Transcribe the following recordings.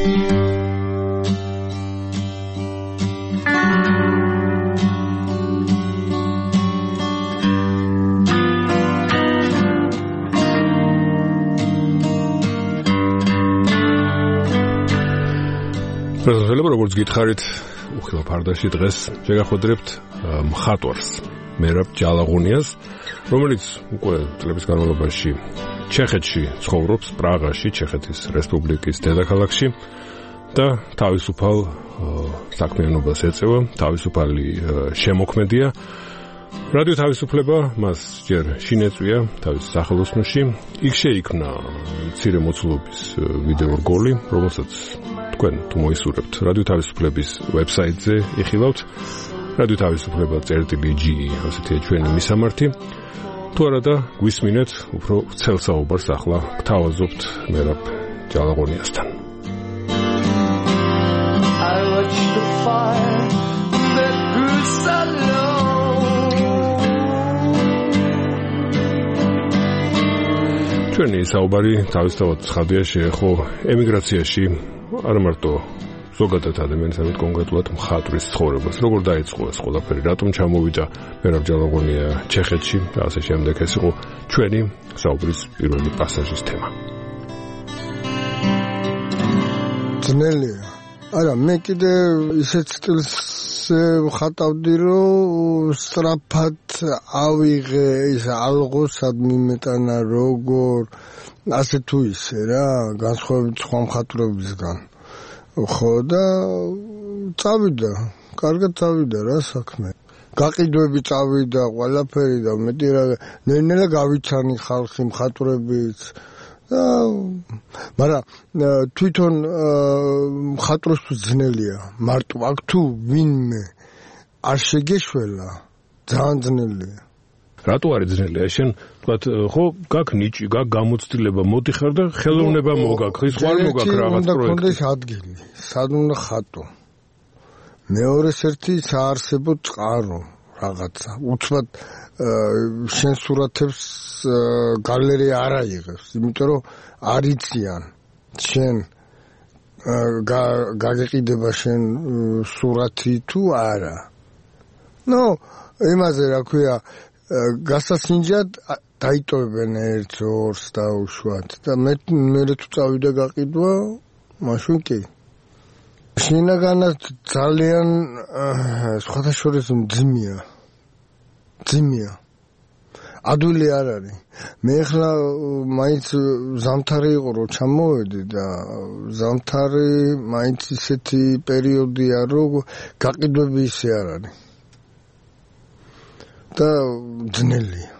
როგორც გითხარით, უხილო ფარდაში დღეს შეგახოდრებთ მხატვარს, მერაბ ჯალაღონიას, რომელიც უკვე წლების განმავლობაში ჩეხეთში ცხოვრობს, პრაღაში, ჩეხეთის რესპუბლიკის დედაქალაქში და თავისუფალ საქმიანობას ეწევა, თავისუფალი შემოქმედია. რადიო თავისუფლება მას ჯერ შინეწვია თავის სახელოსნოში. იქ შეიქმნა მცირე მოცულობის ვიდეო რგოლი, რომელსაც თქვენ თუ მოისურვებთ რადიო თავისუფლების ვებსაიტზე იხილავთ. რადიო თავისუფლება.ge ასეთია ჩვენი მისამართი. თუ არა და გვისმინეთ, უფრო ვრცელ საუბარს ახლა გთავაზობთ მერაბ ჯალაღონიასთან. I watched the fire that grew so low. ჩვენი საუბარი თავისთავად ცხადია შეეხო ემიგრაციაში არ მარტო ზოგადად ადამიანს, ამით კონკრეტულად მხატვრის ცხოვრებას. როგორ დაიწყო ეს ყველაფერი, რატომ ჩამოვიდა მერაბ ჯალაღონია ჩეხეთში და ასე შემდეგ. ეს იყო ჩვენი საუბრის პირველი პასაჟის თემა. ძნელია. არა, მე კიდე ისეთ სტილს ვხატავდი, რომ სწრაფად ავიღე ის ალღო სად მიმეტანა, როგორ ასე თუ ისე რა, განსხვავებით სხვა მხატვრებისგან. ხო და წავიდა, კარგად წავიდა რა საქმე. გაყიდვები წავიდა, ყველაფერი და მეტი რა, ნელ-ნელა გავიცანი ხალხი, მხატვრებიც. მაგრამ თვითონ მხატვრისთვის ძნელია. მარტო აქ თუ ვინმე არ შეგეშველა, ძალიან ძნელია. რატო არის ძნელია? შენ ვთქვათ, ხო, გაქვს ნიჭი, გაქვს გამოცდილება, მოდიხარ და ხელოვნება მოგაქვს, ხარ მოგაქვს რაღაც პროექტი. უნდა კონდეს ადგილი, სად უნდა ხატო. მეორეს ერთი საარსებო წყარო რაღაცა. უცბად შენ სურათებს გალერეა არ აიღებს, იმიტომ რომ არ იციან შენ გაგეყიდება შენ სურათი თუ არა. ნუ იმაზე რა ქვია, გასასინჯად დაიტოვებენ ერთ ორს და უშუალოდ და მე თუ წავიდა გაყიდვა, მაშინ კი. შინაგანად ძალიან სხვადასხვა მძიმეა. ადვილი არ არის. მე ახლა მაინც ზამთარი იყო რომ ჩამოვედი და ზამთარი მაინც ისეთი პერიოდია რომ გაყიდვები ისე არ არის. და ძნელია.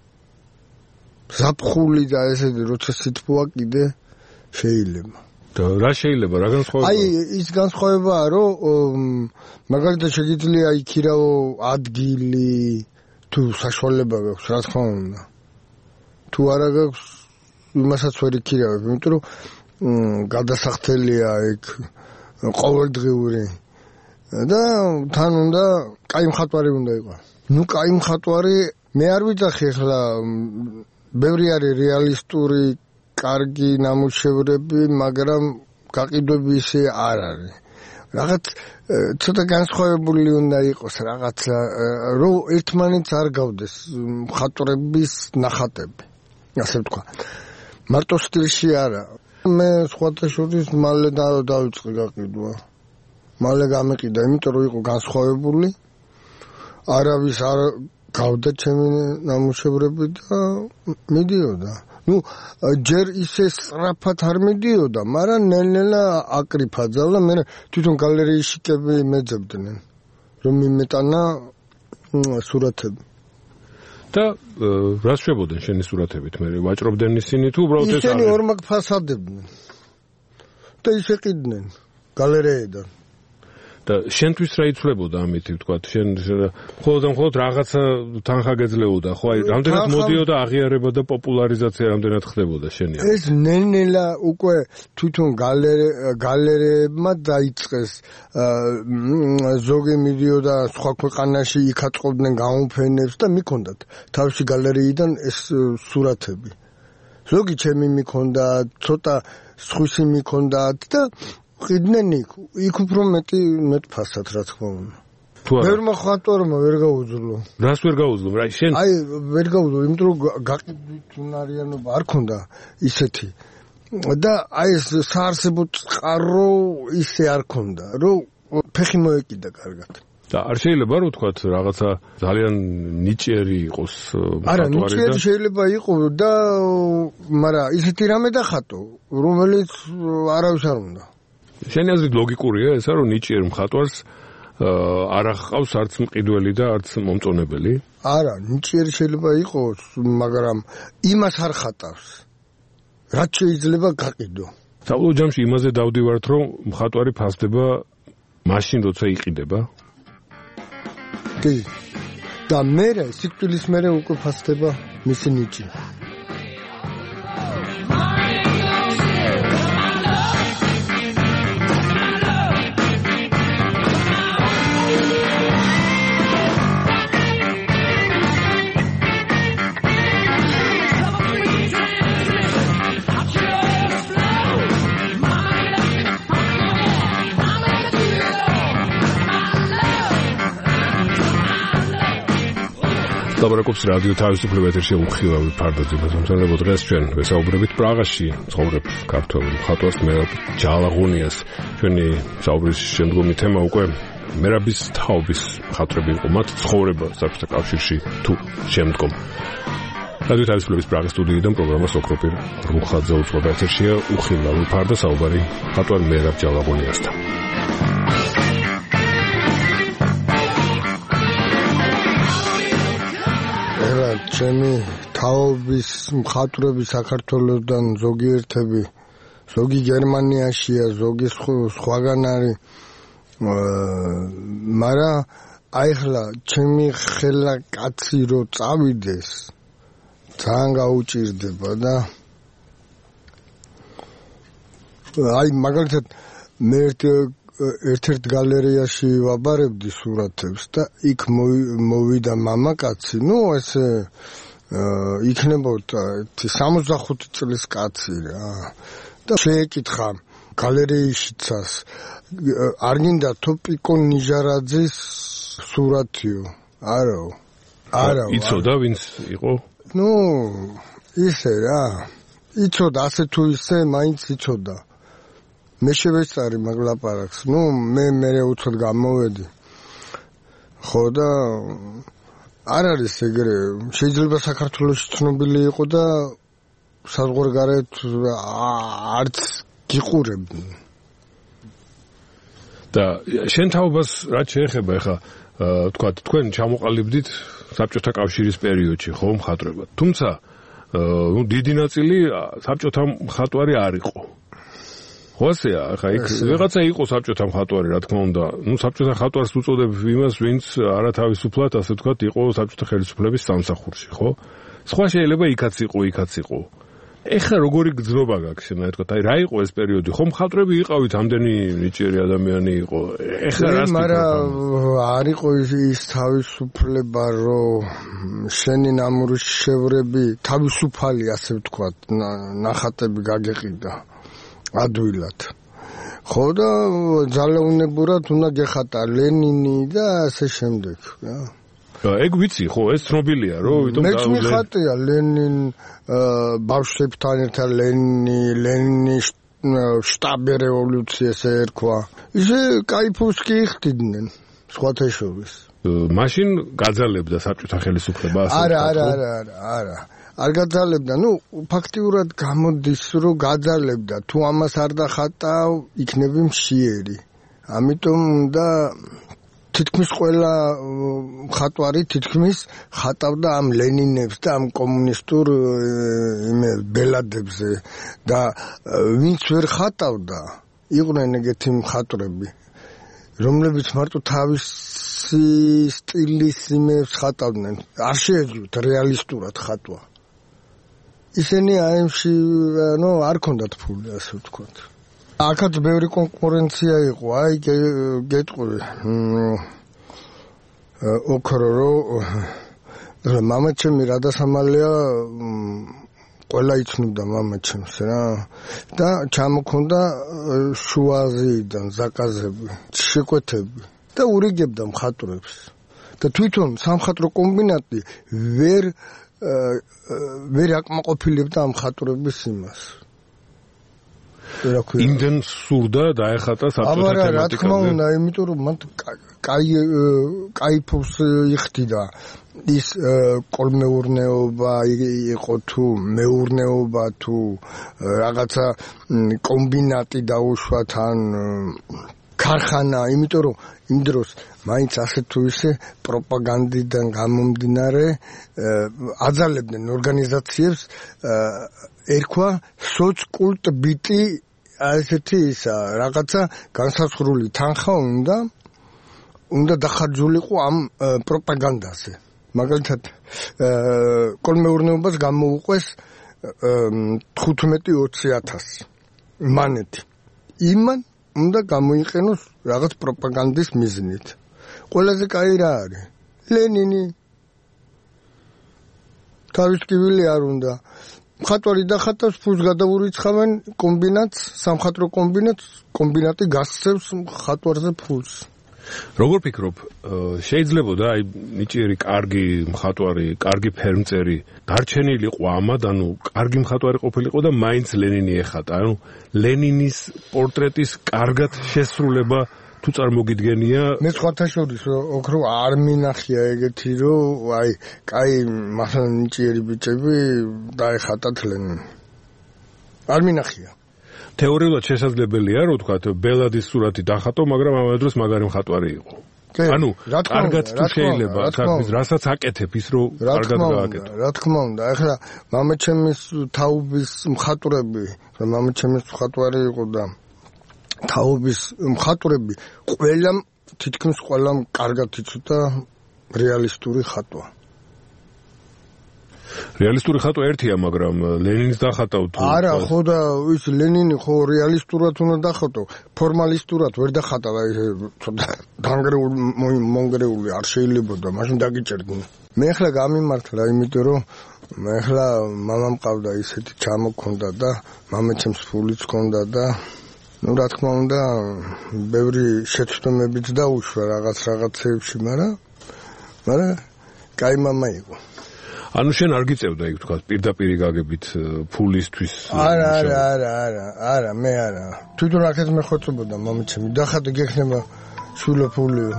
ზაფხული და ესეთი როცა სითბოა კიდე შეიძლება. და რა შეიძლება, რა განსხვავებაა? აი ის განსხვავებაა რომ მაგალითად შეგიძლია იქირავო ადგილი თუ საშუალება გაქვს, რა თქმა უნდა. თუ არა გაქვს, იმასაც ვერ იქირავებ, იმიტომ რომ გადასახდელია ეგ ყოველდღიური. და თან უნდა კაი მხატვარი უნდა იყოს. ნუ კაი მხატვარი მე არ ვიცახი ახლა ბევრი არის რეალისტური კარგი ნამუშევრები, მაგრამ გაყიდვები ისე არ არის. რაღაც ცოტა განსხვავებული უნდა იყოს რაღაცა, რომ ერთმანეთს არ გავდეს მხატვრების ნახატები, ასე ვთქვა. მარტო სტილში არა. მე სხვათა შორის მალე დავიწყე გაყიდვა. მალე გამიყიდა, იმიტომ რომ იყო განსხვავებული. არავის არ გავდა ჩემი ნამუშევრები და მიდიოდა. ნუ ჯერ ისე სწრაფად არ მიდიოდა, მაგრამ ნელ-ნელა აკრიფა ძალა, მე თვითონ გალერეიში კები მეძებდნენ, რომ მიმეტანა სურათები. და რა შვებოდნენ შენი სურათებით? მე ვაჭრობდნენ ისინი თუ უბრალოდ ეს არის? ისინი ორმაგ ფასადებდნენ. და ისე ყიდნენ გალერეიდან. და შენთვის რა იცვლებოდა ამით, ვთქვათ, შენ მხოლოდ რაღაცა თანხა გეძლეოდა, ხო, აი, რამდენად მოდიოდა აღიარება და პოპულარიზაცია რამდენად ხდებოდა შენია? ეს ნელ-ნელა უკვე თვითონ გალერეებმა დაიწყეს, ზოგი მიდიოდა სხვა ქვეყანაში, იქ აწყობდნენ გამოფენებს და მიქონდათ თავისი გალერეიდან ეს სურათები. ზოგი ჩემი მიქონდა, ცოტა სხვისი მიქონდათ და ყიდნენ იქ უფრო მეტი ფასად რა თქმა უნდა. ვერ მოხატვარმა ვერ გაუძლო. რას ვერ გაუძლო? რა შენ? აი ვერ გაუძლო, იმიტომ რომ გაყიდვით უნარიანობა არ ქონდა ისეთი. და აი ეს საარსებო წყარო ისე არ ქონდა, რომ ფეხი მოეკიდა კარგად. და არ შეიძლება რომ თქვა რაღაცა ძალიან ნიჭიერი იყოს მხატვარი. არა, ნიჭიერი შეიძლება იყოს და მაგრამ ისეთი რამე დახატო, რომელიც არავის არ უნდა. შენი აზრით ლოგიკურია ესა რომ ნიჭიერ მხატვარს არ აღყავს არც მყიდველი და არც მომწონებელი? არა, ნიჭიერი შეიძლება იყოს, მაგრამ იმას არ ხატავს. რაც შეიძლება გაყიდო. საბოლოო ჯამში იმაზე დავდივართ, რომ მხატვარი ფასდება მაშინ, როცა იყიდება. კი. და მერე სიკვდილის მერე უკვე ფასდება მისი ნიჭი. ლაბორატორიის რადიო თავისუფლება ეთერში უხილავი ფარდაძე მომწონებო დღეს ჩვენ ვესაუბრებით პრაღაში ცხოვრებ ქართველ მხატვარს მერაბ ჯალაღონიას. ჩვენი საუბრის შემდგომი თემა უკვე მერაბის თაობის მხატვრები იყო, მათ ცხოვრება საბჭოთა კავშირში თუ შემდგომ. რადიო თავისუფლების პრაღის სტუდიიდან პროგრამას ოქროპირ რუხაძე უწყობა ეთერშია უხილავი ფარდა საუბარი მხატვარ მერაბ ჯალაღონიასთან. ჩემი თაობის მხატვრები საქართველოსდან ზოგი ერთები, ზოგი გერმანიაშია, ზოგი სხვაგან არის. მაგრამ აი ხლა ჩემი ხელა კაცი რო წავიდეს, ძალიან გაუჭირდება და აი მაგალითად მე ერთ-ერთ გალერეაში ვაბარებდი სურათებს და იქ მოვიდა მამაკაცი, ესე იქნებოდა 65 წლის კაცი რა. და შეეკითხა გალერეიშიცას, არ გინდა თუ პიკო ნიჟარაძის სურათიო? არა. იცოდა ვინც იყო? ისე რა. იცოდა, ასე თუ ისე, მაინც იცოდა. მე შევეწარი მაგ ლაპარაკს. მე უცოდ გამოვედი. ხო და არ არის ეგრე. შეიძლება საქართველოში ცნობილი იყო და საზღვარგარეთ არც გიყურებდნენ. და შენ თაობას რაც შეეხება ახლა თქვა თქვენ ჩამოყალიბდით საბჭოთა კავშირის პერიოდში ხო მხატვრებად. თუმცა დიდი ნაწილი საბჭოთა მხატვარი არ იყო. ხოსია, ახლა იქ ვიღაცა იყო საბჭოთა მხატვარი, რა თქმა უნდა. საბჭოთა მხატვარს უწოდებ იმას, ვინც არათავისუფლად, ასე ვთქვათ, იყო საბჭოთა ხელისუფლების სამსახურში, ხო? სხვა შეიძლება იქაც იყო. ეხლა როგორი გრძნობა გაქვს, შემიძლია თქვა, აი რა იყო ეს პერიოდი? ხო მხატვრები იყავით, ამდენი ნიჭიერი ადამიანი იყო. ეხლა რას მაგრამ არ იყო ის თავისუფლება, რომ შენი ნამუშევრები თავისუფალი, ასე ვთქვათ, ნახატები გაგეყიდა. ადვილად. ხო და ძალაუნებურად უნდა გეხატა ლენინი და ასე შემდეგ, რა. ეგ ვიცი, ხო, ეს ცნობილია, რომ ვიტომ მეც მიხატია ლენინ ბავშვებთან ერთად ლენინის შტაბი რევოლუციას ერქვა. ისე кайფოს კი იხდიდნენ სხვათა შორის. მაშინ გაძალებდა საბჭოთა ხელისუფლება ასე. არა. არ გაძალებდა, ფაქტიურად გამოდის, რომ გაძალებდა. თუ ამას არ დახატავ, იქნები მშიერი. ამიტომ უნდა თითქმის ყველა მხატვარი თითქმის ხატავდა ამ ლენინებს და ამ კომუნისტურ ბელადებზე და ვინც ვერ ხატავდა, იყვნენ ეგეთი მხატვრები, რომლებიც მარტო თავისი სტილის იმებს ხატავდნენ. არ შეეძლოთ რეალისტურად ხატვა. ისინი აიმში არ ქონდათ ფული, ასე ვთქვათ. აქაც ბევრი კონკურენცია იყო, აი გეტყვი. ოქრო რომ მამაჩემი რადასამალია ყველა იცნობდა მამაჩემს რა და ჩამოქონდა შუაზეიდან ზაკაზები, შეკვეთები და ურიგებდა მხატვრებს. და თვითონ სამხატვრო კომბინატი ვერ აკმაყოფილებდა ამ მხატვრების იმას. იმდენ სურდა დაეხატა საბჭოთა თემატიკაზე. რა თქმა უნდა, იმიტომ რომ მან კაიფობს იხდიდა ის კოლმეურნეობა იყო თუ მეურნეობა თუ რაღაცა კომბინატი დაუშვა თან ქარხანა, იმიტომ რომ იმ დროს მაინც ასე თუ ისე პროპაგანდიდან გამომდინარე აძალებდნენ ორგანიზაციებს ერქვა სოცკულტბიტი ასეთი ისა რაღაცა განსაზღვრული თანხა უნდა დახარჯულიყო ამ პროპაგანდაზე. მაგალითად კოლმეურნეობას გამოუყვეს 15-20,000 მანეთი. იმან უნდა გამოიყენოს რაღაც პროპაგანდის მიზნით. ყველაზე კაი რა არის? ლენინი თავის ტკივილი არ უნდა. მხატვარი დახატავს, ფულს გადაურიცხავენ კომბინატს, სამხატვრო კომბინატი გასცემს მხატვარზე ფულს. როგორ ფიქრობ, შეიძლებოდა აი ნიჭიერი კარგი მხატვარი, კარგი ფერმწერი დარჩენილიყო ამად, ანუ კარგი მხატვარი ყოფილიყო და მაინც ლენინი ეხატა, ანუ ლენინის პორტრეტის კარგად შესრულება თუ წარმოგიდგენია? მე სხვათა შორის ოქრო არ მინახია ეგეთი, რომ აი კაი მართლა ნიჭიერი ბიჭები დაეხატათ ლენინი. არ მინახია. თეორიულად შესაძლებელია, რომ თქვათ, ბელადის სურათი დახატო, მაგრამ ამ დროს მაგარი მხატვარი იყო. ანუ კარგად თუ შეიძლება, საქმის რასაც აკეთებ ის რომ კარგად გააკეთო. რა თქმა უნდა, ახლა მამაჩემის თაობის მხატვრები, მამაჩემის მხატვარი იყო და თაობის მხატვრები თითქმის ყველამ კარგად იცოდა რეალისტური ხატვა. რეალისტური ხატვა ერთია, მაგრამ ლენინს დახატავ თუ არა, ხო და ის ლენინი ხო რეალისტურად უნდა დახატო, ფორმალისტურად ვერ დახატა, აი ცოტა მონგრეული არ შეიძლებოდა, მაშინ დაგიჭერდნენ. მე ახლა გამიმართლა, იმიტომ რომ მე ახლა მამამ ყავდა ისეთი ჩამოქონდა და მამაჩემს ფულიც ჰქონდა და ну, რა თქმა უნდა, ბევრი შეცდომებიც დაუშვა რაღაცეებში, მაგრამ კაი მამა იყო. ანუ შენ არ გიწევდა იქ თქვა პირდაპირ გაგებით ფულისთვის? არა, მე არა. თვითონ აქეთ მე ხოწებოდა მამაჩემი, დახატე გექნება შვილო ფულიო.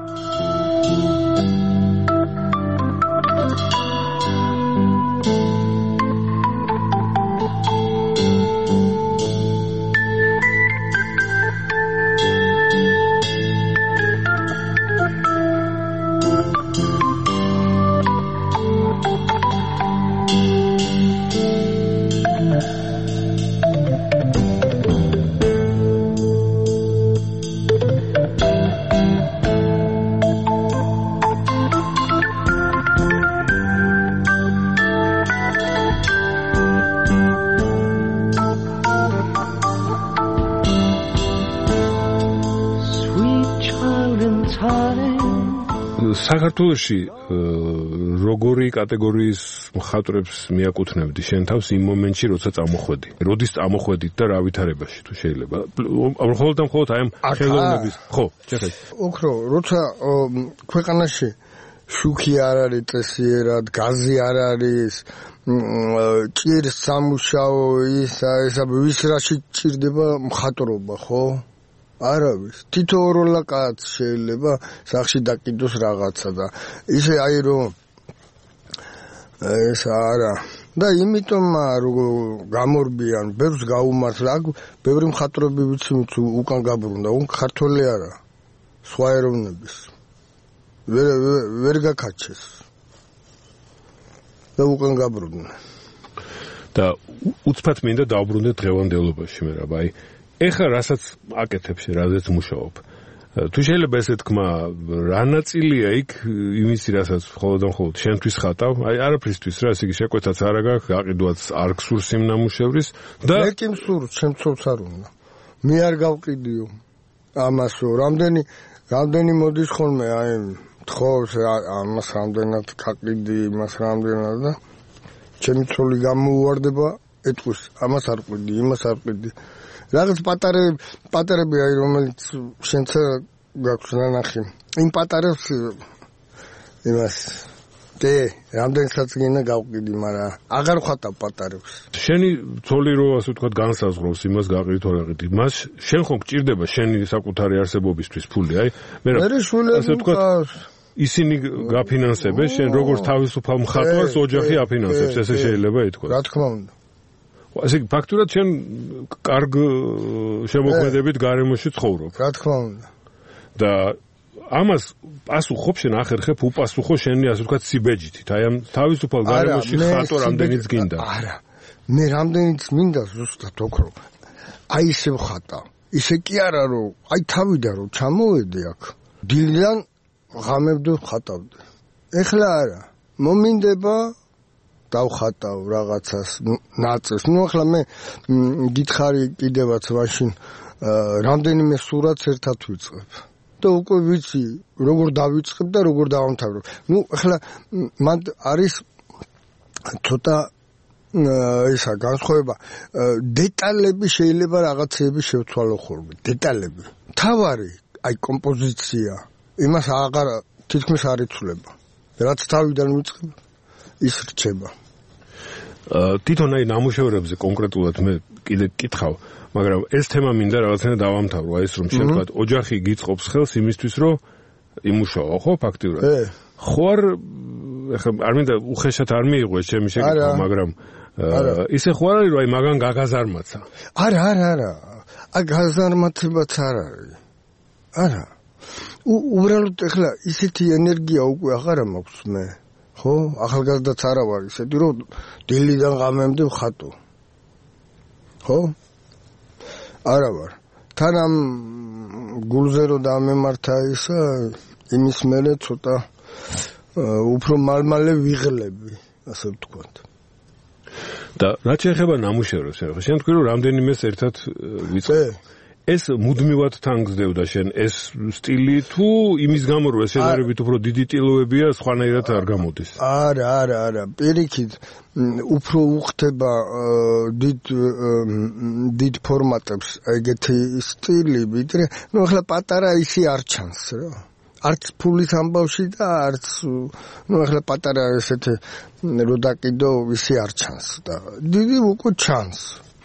საქართველოში როგორი კატეგორიის მხატვრებს მიაკუთვნებდი შენ თავს იმ მომენტში, როცა წამოხვედი? როდის წამოხვედით და რა ვითარებაში თუ შეიძლება? მხოლოდ აი ამ ხელოვნების, ხო, ჩეხეთ. ოქრო, როცა ქვეყანაში შუქი არ არის წესიერად, გაზი არ არის, ჭირს სამუშაო, ისა ვის რაში ჭირდება მხატვრობა, ხო? არავის. თითო ოროლა კაც შეიძლება სახში დაკიდოს რაღაცა და ისე აი რომ ეს არა. და იმიტომ რომ გამორბიან, ბევრს გაუმართლა, ბევრი მხატვრები ვიცი უკან გაბრუნდა, ქართველი არა. სხვა ეროვნების. ვერ გაკაჩეს. და უკან გაბრუნდა. და უცბად მინდა დავბრუნდე დღევანდელობაში მე რა, აი ეხლა რასაც აკეთებ შე, რაზეც მუშაობ. თუ შეიძლება ესე თქვა, რა ნაწილია იქ იმისი, რასაც მხოლოდ შენთვის ხატავ, აი არაფრისთვის რა, ესე იგი შეკვეთაც არ აქვს, გაყიდვაც არ გსურს იმ ნამუშევრის და მე კი მსურს, შემცოლს არ უნდა. მე არ გავყიდიო ამასო, რამდენი მოდის ხოლმე, აი თხოვს ამას რამდენად გაყიდი, იმას რამდენად და ჩემი ცოლი გამოუვარდება ეტყვის ამას არ ყვიდი იმას არ ყვიდი რაღაც პატარები აი რომელიც შენც გაქვს ნანახი იმ პატარებს იმას რამდენსაც გინდა გავყიდი მაგრამ აღარ ხატავ პატარებს შენი ცოლი რო ასე ვთქვათ განსაზღვროს იმას გაყიდით თუ არ გაყიდით მას შენ ხომ გჭირდება შენი საკუთარი არსებობისთვის ფული აი მე ასე ვთქვათ ისინი გაფინანსებენ შენ როგორც თავისუფალ მხატვარს ოჯახი აფინანსებს ესე შეიძლება ითქვას რა თქმა უნდა ასე ფაქტურად შენ კარგ შემოქმედებით გარემოში ცხოვრობ რა თქმა უნდა და ამას პასუხობ შენ ახერხებ უპასუხო შენი ასე ვთქვათ სიბეჯითით აი ამ თავისუფალ გარემოში ხატო რამდენიც გინდა არა მე რამდენიც მინდა ზუსტად ოქრო აი ისე ვხატა ისე კი არა რომ აი თავიდან რომ ჩამოვედი აქ დილიდან ღამებდე ვხატავდი ეხლა არა მომინდება დავხატავ რაღაცას ნაწილს ნუ ახლა მე გითხარი კიდევაც მაშინ რამდენიმე სურათს ერთად ვიწყებ და უკვე ვიცი როგორ დავიწყებ და როგორ დავამთავრებ ნუ ახლა მან არის ცოტა ისა განსხვავება დეტალები შეიძლება რაღაცეები შევცვალო ხოლმე დეტალები თავარი აი კომპოზიცია იმას აღარ თითქმის არ იცვლება რაც თავიდან ვიწყებ ის რჩება თვითონ აი ნამუშევრებზე კონკრეტულად მე კიდე გკითხავ მაგრამ ეს თემა მინდა რაღაცნაირად დავამთავრო აი ეს რომ შევთქვათ ოჯახი გიწყობს ხელს იმისთვის რომ იმუშაო ხო ფაქტიურად ხო ახლა არ მინდა უხეშად არ მიიღო ეს ჩემი შეკითხვა მაგრამ ისე ხო არ არის რომ აი მაგან გაგაზარმაცა არა აი გაზარმაცებაც არ არის არა უბრალოდ ახლა ისეთი ენერგია უკვე აღარა მაქვს მე ხო ახალგაზრდაც არა ვარ ისეთი რომ დილიდან ღამემდე ვხატო ხო არა ვარ თან ამ გულზე რომ დამემართა ისა იმის მერე ცოტა უფრო მალმალე ვიღლები ასე ვთქვათ და რაც შეეხება ნამუშევრებს შენ თქვი რომ რამდენიმეს ერთად ვიწყებ ეს მუდმივად თანგზდევდა შენ ეს სტილი თუ იმის გამო რომ სცენარებით უფრო დიდი ტილოებია სხვანაირად არ გამოდის არა პირიქით უფრო უხდება დიდ ფორმატებს ეგეთი სტილი ვიდრე ნუ ახლა პატარა ისი არ ჩანს რა არც ფულის ამბავში და არც ნუ ახლა პატარა ესეთი რო დაკიდო ისი არ ჩანს და დიდი უკვე ჩანს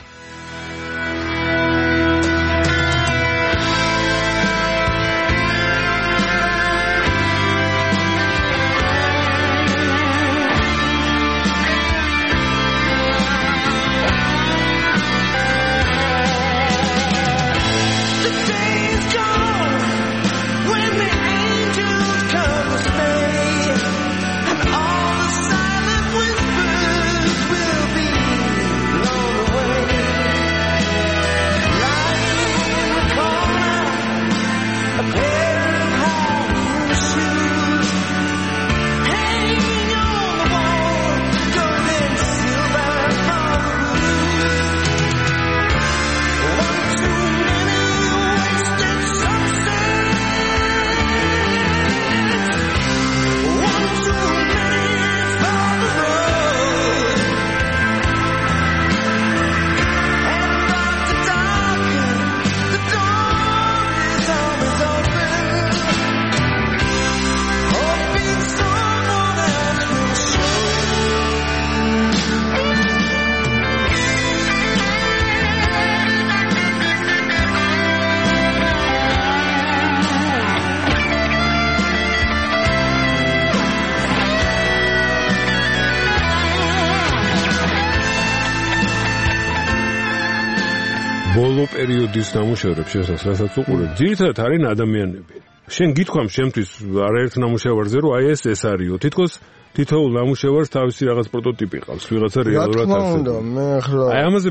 ბოლო პერიოდის ნამუშევრებს შესაძლოა რასაც უყურებ ძირითადად არიან ადამიანები შენ გითქვამ შემთვის არაერთ ნამუშევარზე რომ აი ეს არისო თითქოს თითოეულ ნამუშევარს თავისი რაღაც პროტოტიპი ყავს ვიღაცა რეალურად არსებობს მე ახლა აი ამაზე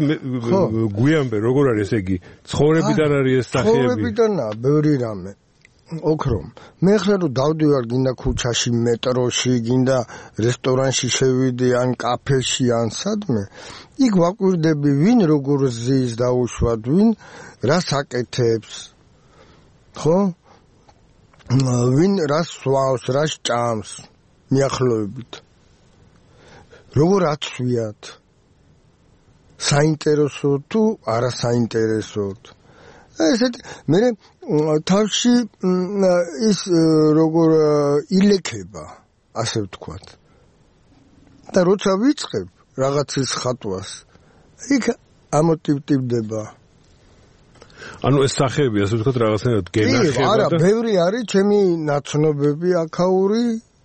გვიანბე როგორ არის ესე იგი ცხოვრებიდან არის ეს სახეები ცხოვრებიდანაა ბევრი რამე ოქრომ მე ახლა რომ დავდივარ გინდა ქუჩაში მეტროში გინდა რესტორანში შევიდე ან კაფეში ან სადმე იქ ვაკვირდები ვინ როგორ ზის დაუშვათ ვინ რას აკეთებს ხო ვინ რას სვავს რას ჭამს მიახლოებით როგორ აცვიათ საინტერესო თუ არასაინტერესოდ. ესეთ მე თავში ის როგორ ილექება, ასე ვთქვათ. და როცა ვიწყებ რაღაცის ხატვას, იქ ამოტივდება. ანუ ეს სახეები, ასე ვთქვათ, რაღაცნაირად გენახება და არა, ბევრი არის ჩემი ნაცნობები აქაური.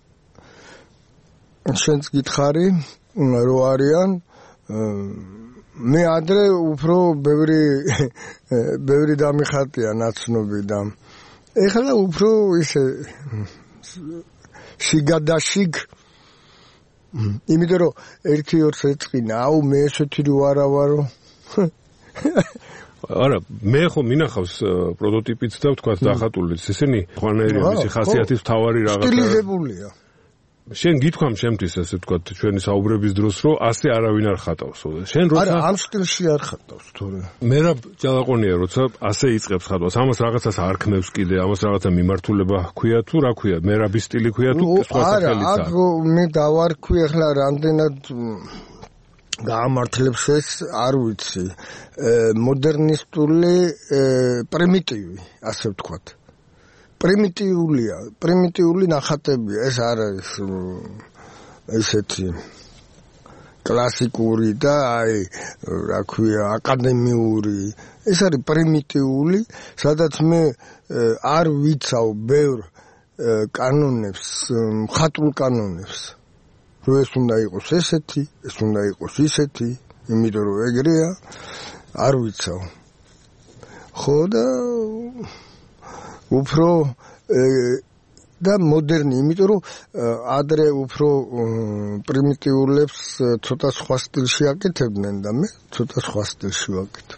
შენც გითხარი, რო არიან მე ადრე უფრო ბევრი დამიხატია ნაცნობი და ეხლა უფრო ისე შიგადაშიგ იმიტომ რომ 1-2 ეწყინა აუ მე ესეთი რო არა ვარო არა მე ხო მინახავს პროტოტიპიც და ვთქვათ დახატულიც ისინი ხვანაირია მისი ხასიათის მთავარი რაღაცა სტილიზებულია შენ გითქვამ შემთთვის ასე ვთქვათ ჩვენი საუბრების დროს რომ ასე არავინ არ ხატავს შენ როცა არა ამ სტილში არ ხატავს თორე მე რა ჯალაყონია როცა ასე იწყებს ხატვას ამას რაღაცას არქმევს კიდე ამას რაღაცა მიმართულება ჰქვია თუ რა ჰქვია მე რა ბისტილი ჰქვია თუ სხვა სახელიცა არა მე დავარქვი ახლა რამდენად გაამართლებს ეს არ ვიცი მოდერნისტული პრიმიტივი ასე ვთქვათ პრიმიტიული ნახატებია ეს არ არის ესეთი კლასიკური და აი რა ქვია აკადემიური ეს არის პრიმიტიული სადაც მე არ ვიცავ ბევრ კანონებს მხატვრულ კანონებს რომ ეს უნდა იყოს ესეთი ეს უნდა იყოს ისეთი იმიტომ რომ ეგრეა არ ვიცავ ხო და უფრო და მოდერნი, იმიტომ რომ ადრე უფრო პრიმიტიულებს ცოტა სხვა სტილში აკეთებდნენ და მე ცოტა სხვა სტილში ვაკეთებ.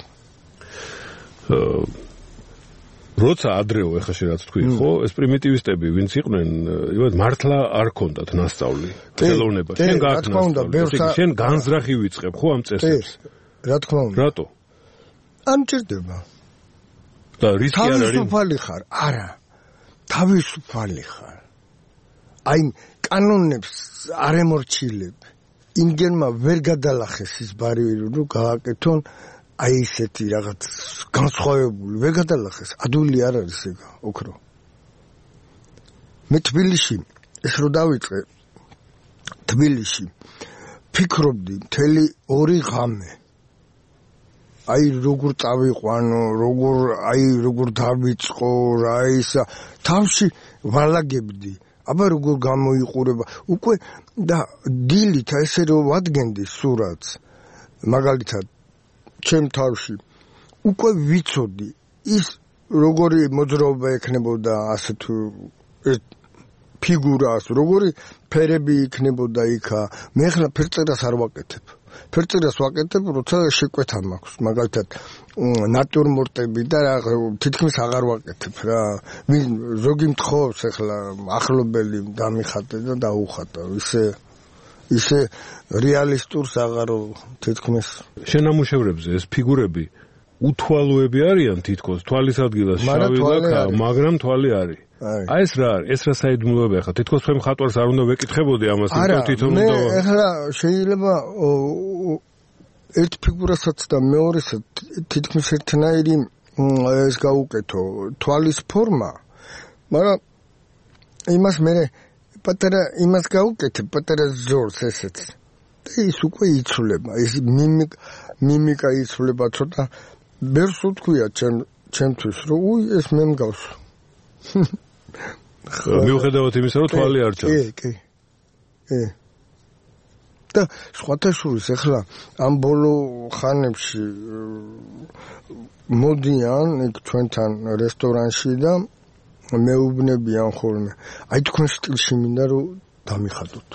როცა ადრეო ეხლა შე რაც თქვი, ხო, ეს პრიმიტივისტები ვინც იყვნენ, იბათ მართლა არ ქონდათ ნასწავლი, ხელოვნება. შენ გააკეთე. შენ განზრახი ვიწყებ, ხო, ამ წესებს. რა თქმა უნდა. რატო? არ მჭირდება. და რისკი არ არის? თავისუფალი ხარ? არა. თავისუფალი ხარ. აი კანონებს არ ემორჩილებ. იმგენმა ვერ გადალახეს ის ბარიერი, რომ გააკეთონ აი ესეთი რაღაც განსხვავებული. ვერ გადალახეს. ადვილი არ არის ეგ, ოქრო. მე თბილისში ეს რო დავიწყე თბილისში ფიქრობდი მთელი 2 ღამე აი როგორ წავიყვანო, როგორ დავიწყო, რა ისა თავში ვალაგებდი. აბა როგორ გამოიყურება. უკვე და დილით ესე რომ ვადგენდი სურათს. მაგალითად ჩემ თავში უკვე ვიცოდი ის როგორი მოძრაობა ექნებოდა ასე თუ ფიგურას, როგორი ფერები იქნებოდა იქა. მე ახლა ფერწერას არ ვაკეთებ. ფერწერას ვაკეთებ, როცა შეკვეთა მაქვს. მაგალითად, ნატურმორტები და თითქმის აღარ ვაკეთებ რა. ზოგი მთხოვს ახლა ახლობელი დამიხატე და დაუხატა. ისე რეალისტურს აღარო თითქმის. შენამუშევრებზე ეს ფიგურები უთვალოები არიან თითქოს თვალის ადგილას შავი ლაქა, მაგრამ თვალი არის. აი ეს რა არის? ეს რა საიდუმლოებია ხა? თითქოს თქვენ მხატვარს არ უნდა ვეკითხებოდი ამას, იმიტომ თვითონ უნდა. მე ახლა შეიძლება ერთ ფიგურასაც და მეორესაც თითქმის ერთნაირი ეს გაუკეთო თვალის ფორმა, მაგრამ იმას მე პატარა იმას გაუკეთე, პატარა ზორს ესეც. და ის უკვე იცვლება, ის მიმიკა იცვლება ცოტა. ბევრს უთქვია ჩემთვის, რომ ეს მე მგავს. მიუხედავად იმისა, რომ თვალი არ ჩანს. კი. და სხვათა შორის ახლა ამ ბოლო ხანებში მოდიან იქ ჩვენთან რესტორანში და მეუბნებიან ხოლმე. აი თქვენ სტილში მინდა რომ დამიხატოთ.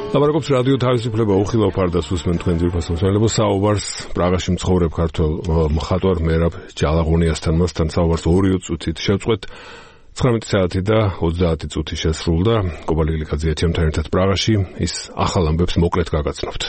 ლაპარაკობს რადიო თავისუფლება უხილავ ფარდას უსმენ თქვენ ძირფას მოსმენელებო საუბარს პრაღაში მცხოვრებ ქართველ მხატვარ მერაბ ჯალაღონიასთან. მასთან საუბარს 2 წუთით შევწყვეთ. 19 საათი და 30 წუთი შესრულდა. კობალი ლიქაძე ეთემთან ერთად პრაღაში ის ახალ ამბებს მოკლედ გაგაცნობთ.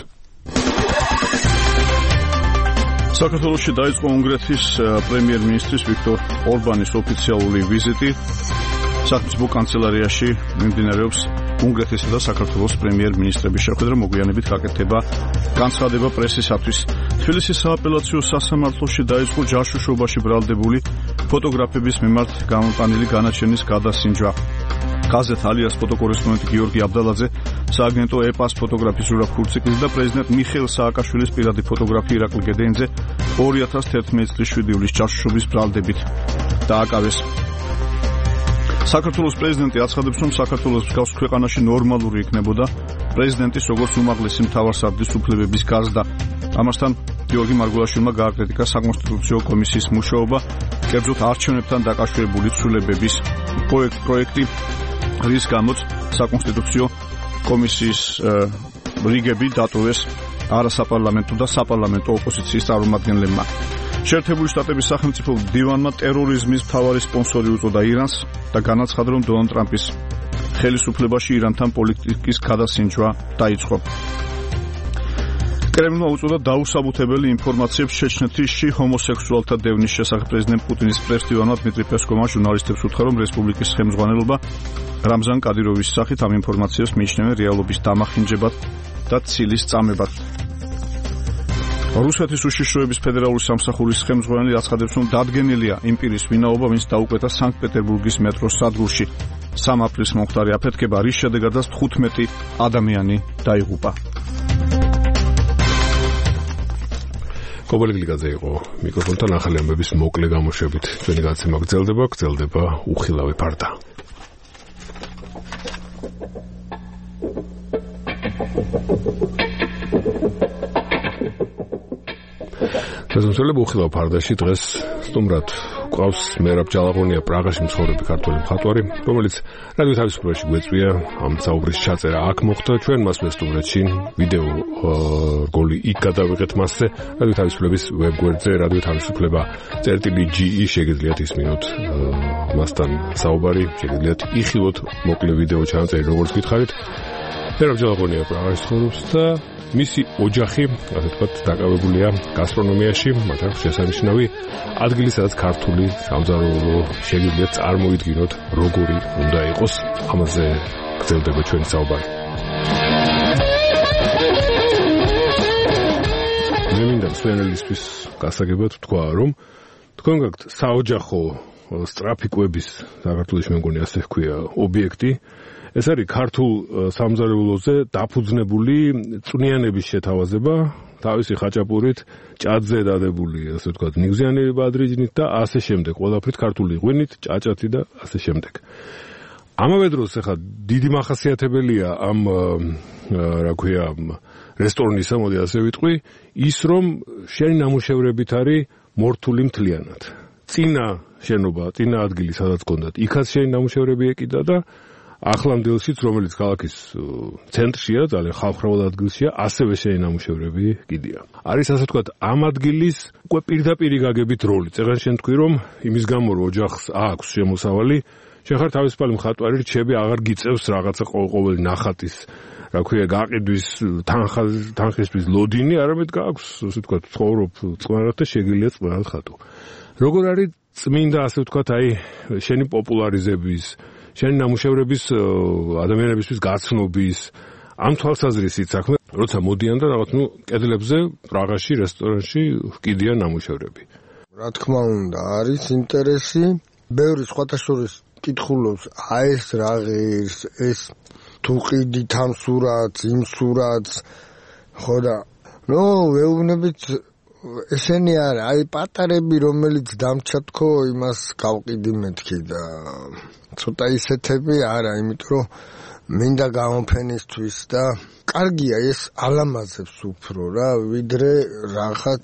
საქართველოში დაიწყო უნგრეთის პრემიერ-მინისტრის ვიქტორ ორბანის ოფიციალური ვიზიტი. სახელმწიფო კანცელარიაში მიმდინარეობს უნგრეთისა და საქართველოს პრემიერ-მინისტრების შეხვედრა. მოგვიანებით გაკეთდება განცხადება პრესისათვის. თბილისის სააპელაციო სასამართლოში დაიწყო ჯაშუშობაში ბრალდებული ფოტოგრაფების მიმართ გამოტანილი განაჩენის გადასინჯვა. გაზეთ ალიას ფოტოკორესპონდენტი გიორგი აბდალაძე, სააგენტო ეპას ფოტოგრაფის ჟურა ქურციკლის და პრეზიდენტ მიხეილ სააკაშვილის პირადი ფოტოგრაფი ირაკლი გედეინძე 2011 წლის 7 ივლისის ჯაშუშობის ბრალდებით დააკავეს. საქართველოს პრეზიდენტი აცხადებს, რომ საქართველოს მსგავს ქვეყანაში ნორმალური იქნებოდა პრეზიდენტის როგორც უმაღლესი მთავარსარდლის უფლებების გაზრდა. ამასთან გიორგი მარგულაშვილმა გააკრიტიკა საკონსტიტუციო კომისიის მუშაობა, კერძოდ არჩევნებთან დაკავშირებული ცვლილებების პროექტი, რის გამოც საკონსტიტუციო კომისიის რიგები დატოვეს არასაპარლამენტო და საპარლამენტო ოპოზიციის წარმომადგენლებმა. შეერთებული შტატების სახელმწიფო დივანმა ტერორიზმის მთავარი სპონსორი უწოდა ირანს და განაცხადა, რომ დონალდ ტრამპის ხელისუფლებაში ირანთან პოლიტიკის გადასინჯვა დაიწყო. კრემლმა უწოდა დაუსაბუთებელი ინფორმაციებს ჩეჩნეთში ჰომოსექსუალთა დევნის შესახებ. პრეზიდენტ პუტინის პრეს-დივანმა დმიტრი პესკოვმა ჟურნალისტებს უთხრა, რომ რესპუბლიკის ხელმძღვანელობა რამზან კადიროვის სახით ამ ინფორმაციებს მიიჩნევენ რეალობის დამახინჯებად და ცილის წამებად. რუსეთის უშიშროების ფედერალური სამსახურის ხელმძღვანელი აცხადებს, რომ დადგენილია იმ პირის ვინაობა, ვინც დაუკვეთა სანქტ-პეტერბურგის მეტროს სადგურში 3 აპრილს მომხდარი აფეთქება, რის შედეგადაც 15 ადამიანი დაიღუპა. კობალი ლიქაძე იყო მიკროფონთან. ახალი ამბების მოკლე გამოშვებით ჩვენი გადაცემა გრძელდება უხილავი ფარდა. გასამსვლელი უხილავ ფარდაში დღეს სტუმრად გვყავს მერაბ ჯალაღონია, პრაღაში მცხოვრები ქართველი მხატვარი, რომელიც რადიო თავისუფლებაში გვეწვია ამ საუბრის ჩაწერა. აქ მოხდა ჩვენ მასვე სტუმრეთში ვიდეო რგოლი იქ გადავიღეთ მასზე. რადიო თავისუფლების ვებგვერდზე რადიო თავისუფლება.ge შეგიძლიათ ისმინოთ მასთან საუბარი, შეგიძლიათ იხილოთ მოკლე ვიდეო ჩანაწერი, როგორც გითხარით. მერაბ ჯალაღონია პრაღაში ცხოვრობს და მისი ოჯახი, ასე ვთქვათ, დაკავებულია გასტრონომიაში, მათ აქვს შესანიშნავი ადგილი, სადაც ქართული სამზარეულო შეგიძლიათ წარმოიდგინოთ, როგორი უნდა იყოს. ამაზე გრძელდება ჩვენი საუბარი. მე მინდა მსმენელისთვის გასაგებად ვთქვა, რომ თქვენ გაქვთ საოჯახო სწრაფი კვების, საქართველოში მე მგონი ასე ჰქვია, ობიექტი. ეს არის ქართულ სამზარეულოზე დაფუძნებული წვნიანების შეთავაზება, თავისი ხაჭაპურით, ჭადზე დადებული, ასე ვთქვათ, ნიგზიანი ბადრიჯნით და ასე შემდეგ, ყველაფრით ქართული ღვინით, ჭაჭათი და ასე შემდეგ. ამავე დროს ახლა დიდი მახასიათებელია ამ რა ქვია, რესტორნისა, მოდი ასე ვიტყვი, ის რომ შენი ნამუშევრებით არის მორთული მთლიანად. წინა შენობა, წინა ადგილი, სადაც გქონდათ, იქაც შენი ნამუშევრები ეკიდა და ახლანდელშიც, რომელიც ქალაქის ცენტრშია, ძალიან ხალხმრავალ ადგილშია, ასევე შენი ნამუშევრები კიდია. არის ასე ვთქვათ, ამ ადგილის უკვე პირდაპირ გაგებით როლი. წეგან შენ თქვი, რომ იმის გამო რომ ოჯახს აქვს შემოსავალი, შენ ხარ თავისუფალი მხატვარი, რჩები აღარ გიწევს რაღაცა ყოველი ნახატის, რა ქვია, გაყიდვის თანხისთვის ლოდინი, არამედ გააქვს, ასე ვთქვათ, ცხოვრობ წყნარად და შეგიძლია წყნარად ხატო. როგორ არის წმინდა, ასე ვთქვათ, აი შენი პოპულარიზების, შენი ნამუშევრების ადამიანებისთვის გაცნობის, ამ თვალსაზრისით საქმე, როცა მოდიან და რაღაც კედლებზე, პრაღაში, რესტორანში ჰკიდიან ნამუშევრები. რა თქმა უნდა, არის ინტერესი. ბევრი სხვათა შორის კითხულობს, აი ეს რა ღირს, ეს თუ ყიდით ამ სურათს, იმ სურათს, ხო და ვეუბნებით ესენი არა, აი პატარები, რომელიც დამჩა თქო, იმას გავყიდი მეთქი და ცოტა ისეთები არა, იმიტომ რომ მინდა გამოფენისთვის და კარგია ეს ალამაზებს უფრო რა, ვიდრე რაღაც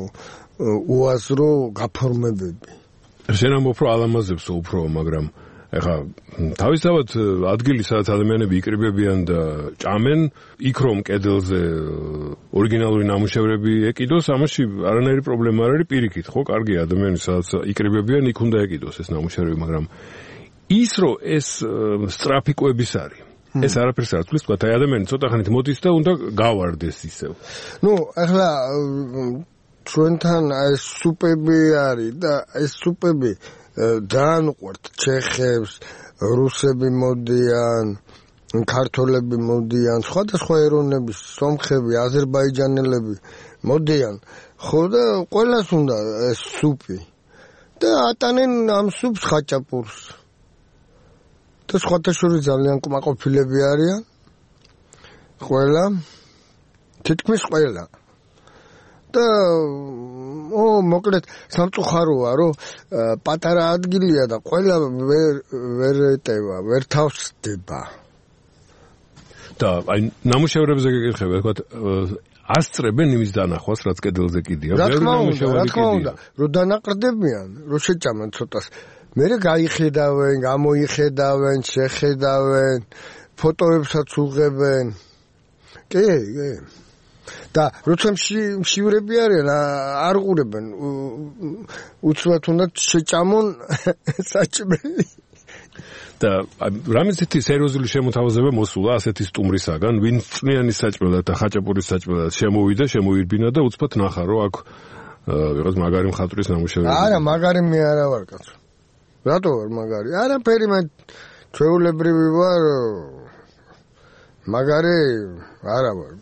უაზრო გაფორმებები. შენ ამბობ, რომ ალამაზებს უფრო, მაგრამ ეხლა თავისთავად ადგილი სადაც ადამიანები იკრიბებიან და ჭამენ, იქ რომ კედელზე ორიგინალური ნამუშევრები ეკიდოს, ამაში არანაირი პრობლემა არ არის, პირიქით, ხო, კარგი ადამიანი სადაც იკრიბებიან, იქ უნდა ეკიდოს ეს ნამუშევრები, მაგრამ ის რომ ეს სწრაფი კვების არის. ეს არაფერს არ თulis, თქვა, აი ადამიანი ცოტა ხანით მოდის და უნდა გავარდეს ისევ. ეხლა ჩვენთან ეს სუპები არის და ეს სუპები ძალიან უყვართ ჩეხებს, რუსები მოდიან, ქართველები მოდიან, სხვადასხვა ეროვნების, სომხები, აზერბაიჯანელები მოდიან. ხო და ყველას უნდა ეს სუპი. და ატანენ ამ სუპს ხაჭაპურს. და სხვათა შორის ძალიან კმაყოფილები არიან. ყველა თითქმის ყველა. და მოკლედ სამწუხაროა რომ პატარა ადგილია და ყველა ვერ ეტევა, ვერ თავს დება. და აი ნამუშევრებზე გეკითხება, თქვა ასწრებენ იმის დანახვას, რაც კედელზე კიდია. რა თქმა უნდა, რომ დანაყრდებიან, რომ შეჭამენ ცოტას. მერე გაიხედავენ, გამოიხედავენ, შეხედავენ, ფოტოებსაც უღებენ. კი. და როცა მშივრები არიან, არ ყურებენ. უცბად უნდა შეჭამონ საჭმელი. და რამე ისეთი სერიოზული შემოთავაზება მოსულა ასეთი სტუმრისაგან, ვინც წვნიანი საჭმელად და ხაჭაპურის საჭმელად შემოვიდა, შემოირბინა და უცბად ნახა, რომ აქ ვიღაც მაგარი მხატვრის ნამუშევრები. არა, მაგარი მე არა ვარ კაცო. რატო ვარ მაგარი? არაფერი მე ჩვეულებრივი ვარ. მაგარი არა ვარ.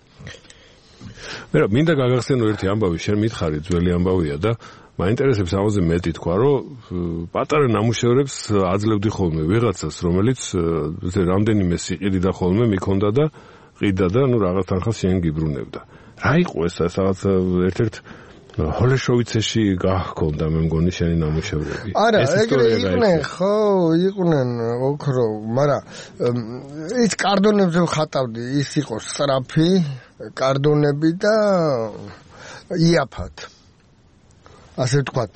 მე მინდა გაგახსენო ერთი ამბავი, შენ მითხარი ძველი ამბავია და მაინტერესებს ამაზე მეტი თქვა, რომ პატარა ნამუშევრებს აძლევდი ხოლმე ვიღაცას, რომელიც რამდენიმე სიყიდიდა ხოლმე მიქონდა და ყიდა და რაღაც თანხას შენ გიბრუნებდა. რა იყო ეს სადაც ერთ-ერთ ჰოლეშოვიცეში გახონდა მე მგონი შენი ნამუშევრები. არა, ეგრე იყვნენ, ხო, იყვნენ ოქრო, მაგრამ ის კარდონებზე ვხატავდი, ის იყო სწრაფი კარდონები და იაფად. ასე ვთქვათ,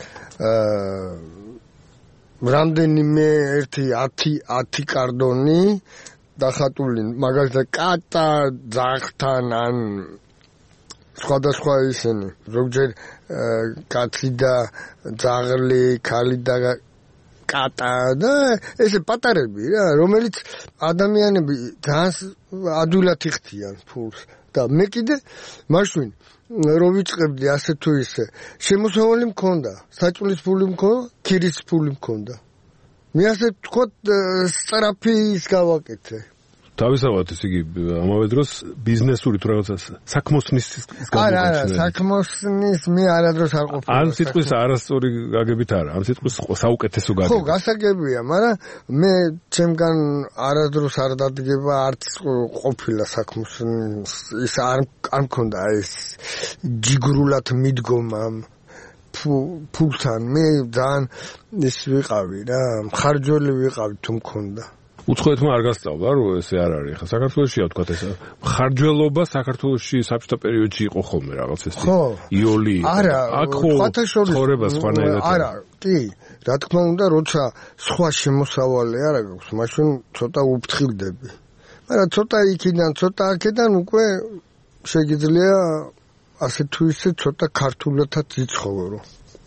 რამდენიმე 10 კარდონი დახატული, მაგალითად კატა ძაღთან ან სხვადასხვა ისინი, ზოგჯერ კაცი და ძაღლი, ქალი და კატა და ესე პატარები რა, რომელიც ადამიანები ძალიან ადვილად იხდიან ფულს და მე კიდე მაშინ რომ ვიწყებდი ასე თუ ისე, შემოსავალი მქონდა, საჭმლის ფული მქონდა, ქირის ფული მქონდა. მე ასე ვთქვათ, სწრაფი ის გავაკეთე. თავისთავად ის იგი ამავე დროს ბიზნესური თუ რაღაცა საქმოსნის არა, საქმოსნის მე არადროს არ ყოფილა. ამ სიტყვის არასწორი გაგებით არა, ამ სიტყვის საუკეთესო გაგებით. ხო, გასაგებია, მაგრამ მე ჩემგან არადროს არ დადგება არც ყოფილა საქმოსნის ის არ მქონდა ეს ჯიგრულად მიდგომა ფულთან. მე ძალიან ის ვიყავი რა, მხარჯველი ვიყავი თუ მქონდა. უცხოეთმა არ გასწავლა, რომ ესე არ არის. ხა საქართველოშია თქვა ეს ხარჯველობა საქართველოში საბჭოთა პერიოდში იყო ხოლმე რაღაც ეს იოლი. არა, აქ ხო ცხოვრება სხვანაირად. არა, კი, რა თქმა უნდა, როცა სხვა შემოსავალი არა გაქვს, მაშინ ცოტა უფრთხილდები. მაგრამ ცოტა იქიდან, ცოტა აქედან უკვე შეგიძლია ასე თუ ისე ცოტა ქართულადაც იცხოვრო.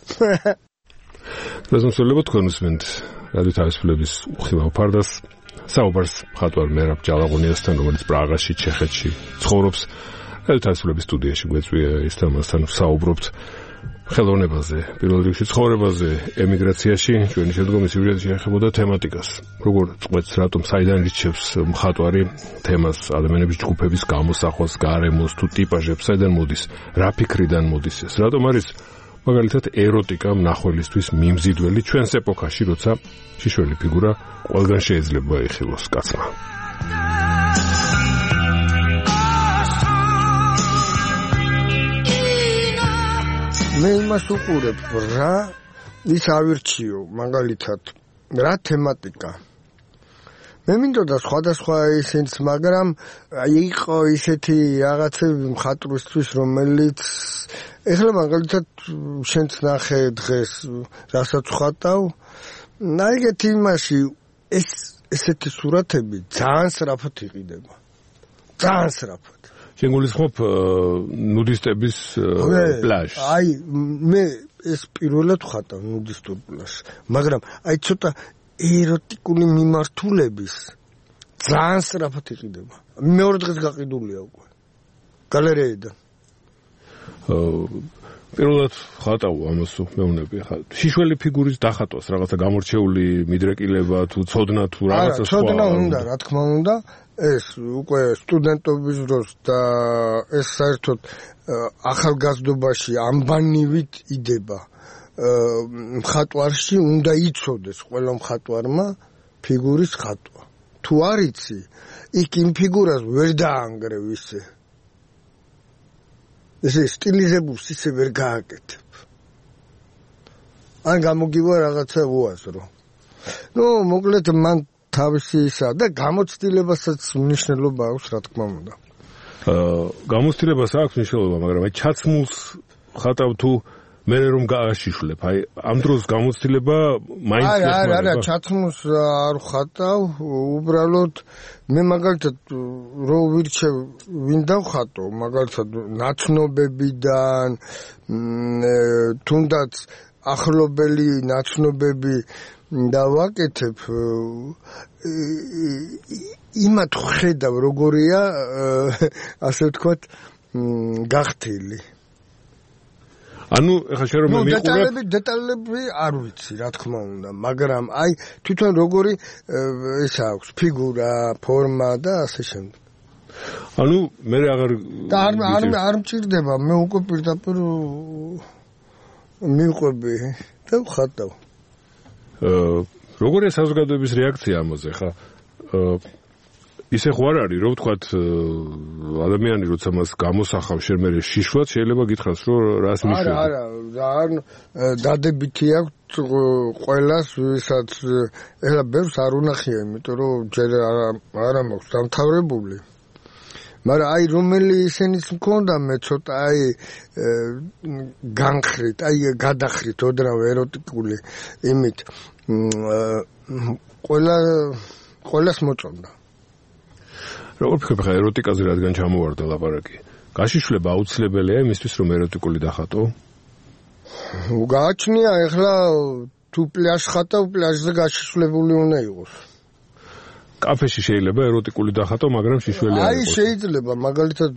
გასამსვლებო თქვენ უსმენთ რადიო თავისუფლების უხილავ ფარდას. საუბარს მხატვარ მერაბ ჯალაღონიასთან, რომელიც პრაღაში, ჩეხეთში ცხოვრობს. რადიო თავისუფლების სტუდიაში გვეწვია ის და მასთან საუბრობთ ხელოვნებაზე, პირველ რიგში ცხოვრებაზე, ემიგრაციაში. ჩვენი შემდგომი სიუჟეტი შეეხებოდა თემატიკას. როგორ წყვეტს, რატომ საიდან რჩევს მხატვარი თემას, ადამიანების ჯგუფების გამოსახვას, გარემოს თუ ტიპაჟებს, საიდან მოდის, რა ფიქრიდან მოდის ეს, რატომ არის მაგალითად ეროტიკა მნახველისთვის მიმზიდველი ჩვენს ეპოქაში, როცა შიშველი ფიგურა ყველგან შეიძლება იხილოს კაცმა. მე იმას უყურებ, რა ის ავირჩიო, მაგალითად, რა თემატიკა. მე მინდოდა სხვადასხვა ისიც, მაგრამ იყო ისეთი რაღაცები მხატვრისთვის, რომელიც ეხლა მაგალითად შენც ნახე დღეს, რასაც ხატავ, ეგეთი იმაში ესეთი სურათები ძალიან სწრაფად იყიდება. ძალიან სწრაფად. შენ გულისხმობ ნუდისტების პლაჟს. აი მე ეს პირველად ვხატავ ნუდისტურ პლაჟს, მაგრამ აი ცოტა ეროტიკული მიმართულების ძალიან სწრაფად იყიდება. მეორე დღეს გაყიდულია უკვე. გალერეიდან. პირველად ხატავ ამას მეუბნები ხა. შიშველი ფიგურის დახატვას რაღაცა გამორჩეული მიდრეკილება თუ ცოდნა თუ რაღაცა სხვა. ცოდნა უნდა, რა თქმა უნდა. ეს უკვე სტუდენტობის დროს და ეს საერთოდ ახალგაზრდობაში ამბანივით იდება. მხატვარში უნდა იცოდეს ყველა მხატვარმა ფიგურის ხატვა. თუ არ იცი, იქ იმ ფიგურას ვერ დაანგრევ ისე. ესე სტილიზებულს ისე ვერ გააკეთებ. ან გამოგივა რაღაცა უაზრო. მოკლედ მან თავისი ისა და გამოცდილებასაც მნიშვნელობა აქვს, რა თქმა უნდა. გამოცდილებას აქვს მნიშვნელობა, მაგრამ აი ჩაცმულს ხატავ თუ მე რომ გააშიშვლებ, აი ამ დროს გამოცდილება მაინც ეხმარება. არა, ჩაცმულს არ ხატავ, უბრალოდ მე მაგალითად რო ვირჩევ ვინ დავხატო, მაგალითად ნაცნობებიდან, თუნდაც ახლობელი ნაცნობები დავაკეთებ, იმათ ხედავ როგორია, ასე ვთქვათ, გახთილი. ანუ ეხლა შენ რომ მიყურებ დეტალები არ ვიცი, რა თქმა უნდა, მაგრამ აი თვითონ როგორი ეს აქვს ფიგურა, ფორმა და ასე შემდეგ. ანუ მე აღარ არ მჭირდება, მე უკვე პირდაპირ მივყვები და ვხატავ. როგორია საზოგადოების რეაქცია ამაზე ხა? ისე ხო არ არის, რომ ვთქვათ ადამიანი როცა მას გამოსახავს შენ მე შიშვად შეიძლება გითხრას რომ რას მიშველა. არა, დადებითი აქვს ყველას, ვისაც ეხლა ბევრს არ უნახია, იმიტომ რომ ჯერ არა მაქვს დამთავრებული. მაგრამ აი რომელი ისენიც მქონდა მე ცოტა აი განხრით, აი გადახრით ოდნავ ეროტიკული იმით ყველას მოწონდა. როგორ ფიქრობ ხა ეროტიკაზე რადგან ჩამოვარდა ლაპარაკი? გაშიშვლება აუცილებელია იმისთვის რომ ეროტიკული დახატო? გააჩნია ეხლა თუ პლაჟ ხატავ, პლაჟზე გაშიშვლებული უნდა იყოს. კაფეში შეიძლება ეროტიკული დახატო, მაგრამ შიშველი არ არის. აი შეიძლება მაგალითად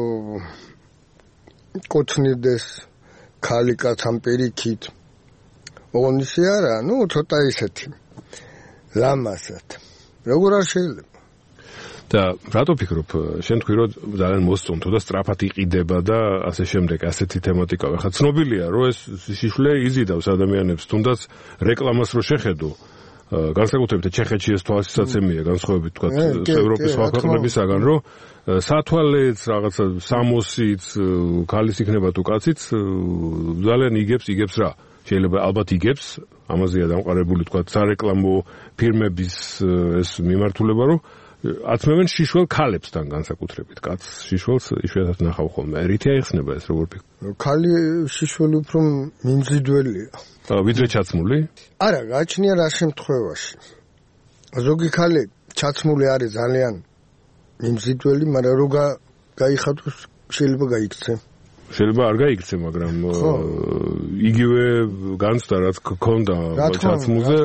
კოცნიდეს ქალი კაც ამ პირიქით. ოღონდ ისე არა, ცოტა ისეთი ლამაზად. როგორ არ შეიძლება? და რატო ფიქრობ, შენ თქვი რომ ძალიან მოსწონთო და სწრაფად იყიდება და ასე შემდეგ, ასეთი თემატიკა. ხა ცნობილია რომ ეს შიშველი იზიდავს ადამიანებს, თუნდაც რეკლამას რო შეხედო. განსაკუთრებით ჩეხეთში ეს თვალსაცემია განსხვავებით თქვა ევროპის სხვა ქვეყნებისაგან, რომ სათვალეც რაღაცა სამოსიც ქალის იქნება თუ კაციც ძალიან იგებს რა. შეიძლება ალბათ იგებს, ამაზეა დამყარებული თქვა სარეკლამო ფირმების ეს მიმართულება, რომ აცმევენ შიშველ ქალებსთან განსაკუთრებით. კაც შიშველს იშვიათად ნახავ ხოლმე. რითი აიხსნება ეს როგორ ფიქრობ? ქალი შიშველი უფრო მიმზიდველია. ვიდრე ჩაცმული? არა, გააჩნია რა შემთხვევაში. ზოგი ქალი ჩაცმული არის ძალიან მიმზიდველი, მაგრამ რო გაიხატოს შეიძლება გაიქცე. შეიძლება არ გაიქცე, მაგრამ იგივე განცდა რაც გქონდა ჩაცმულზე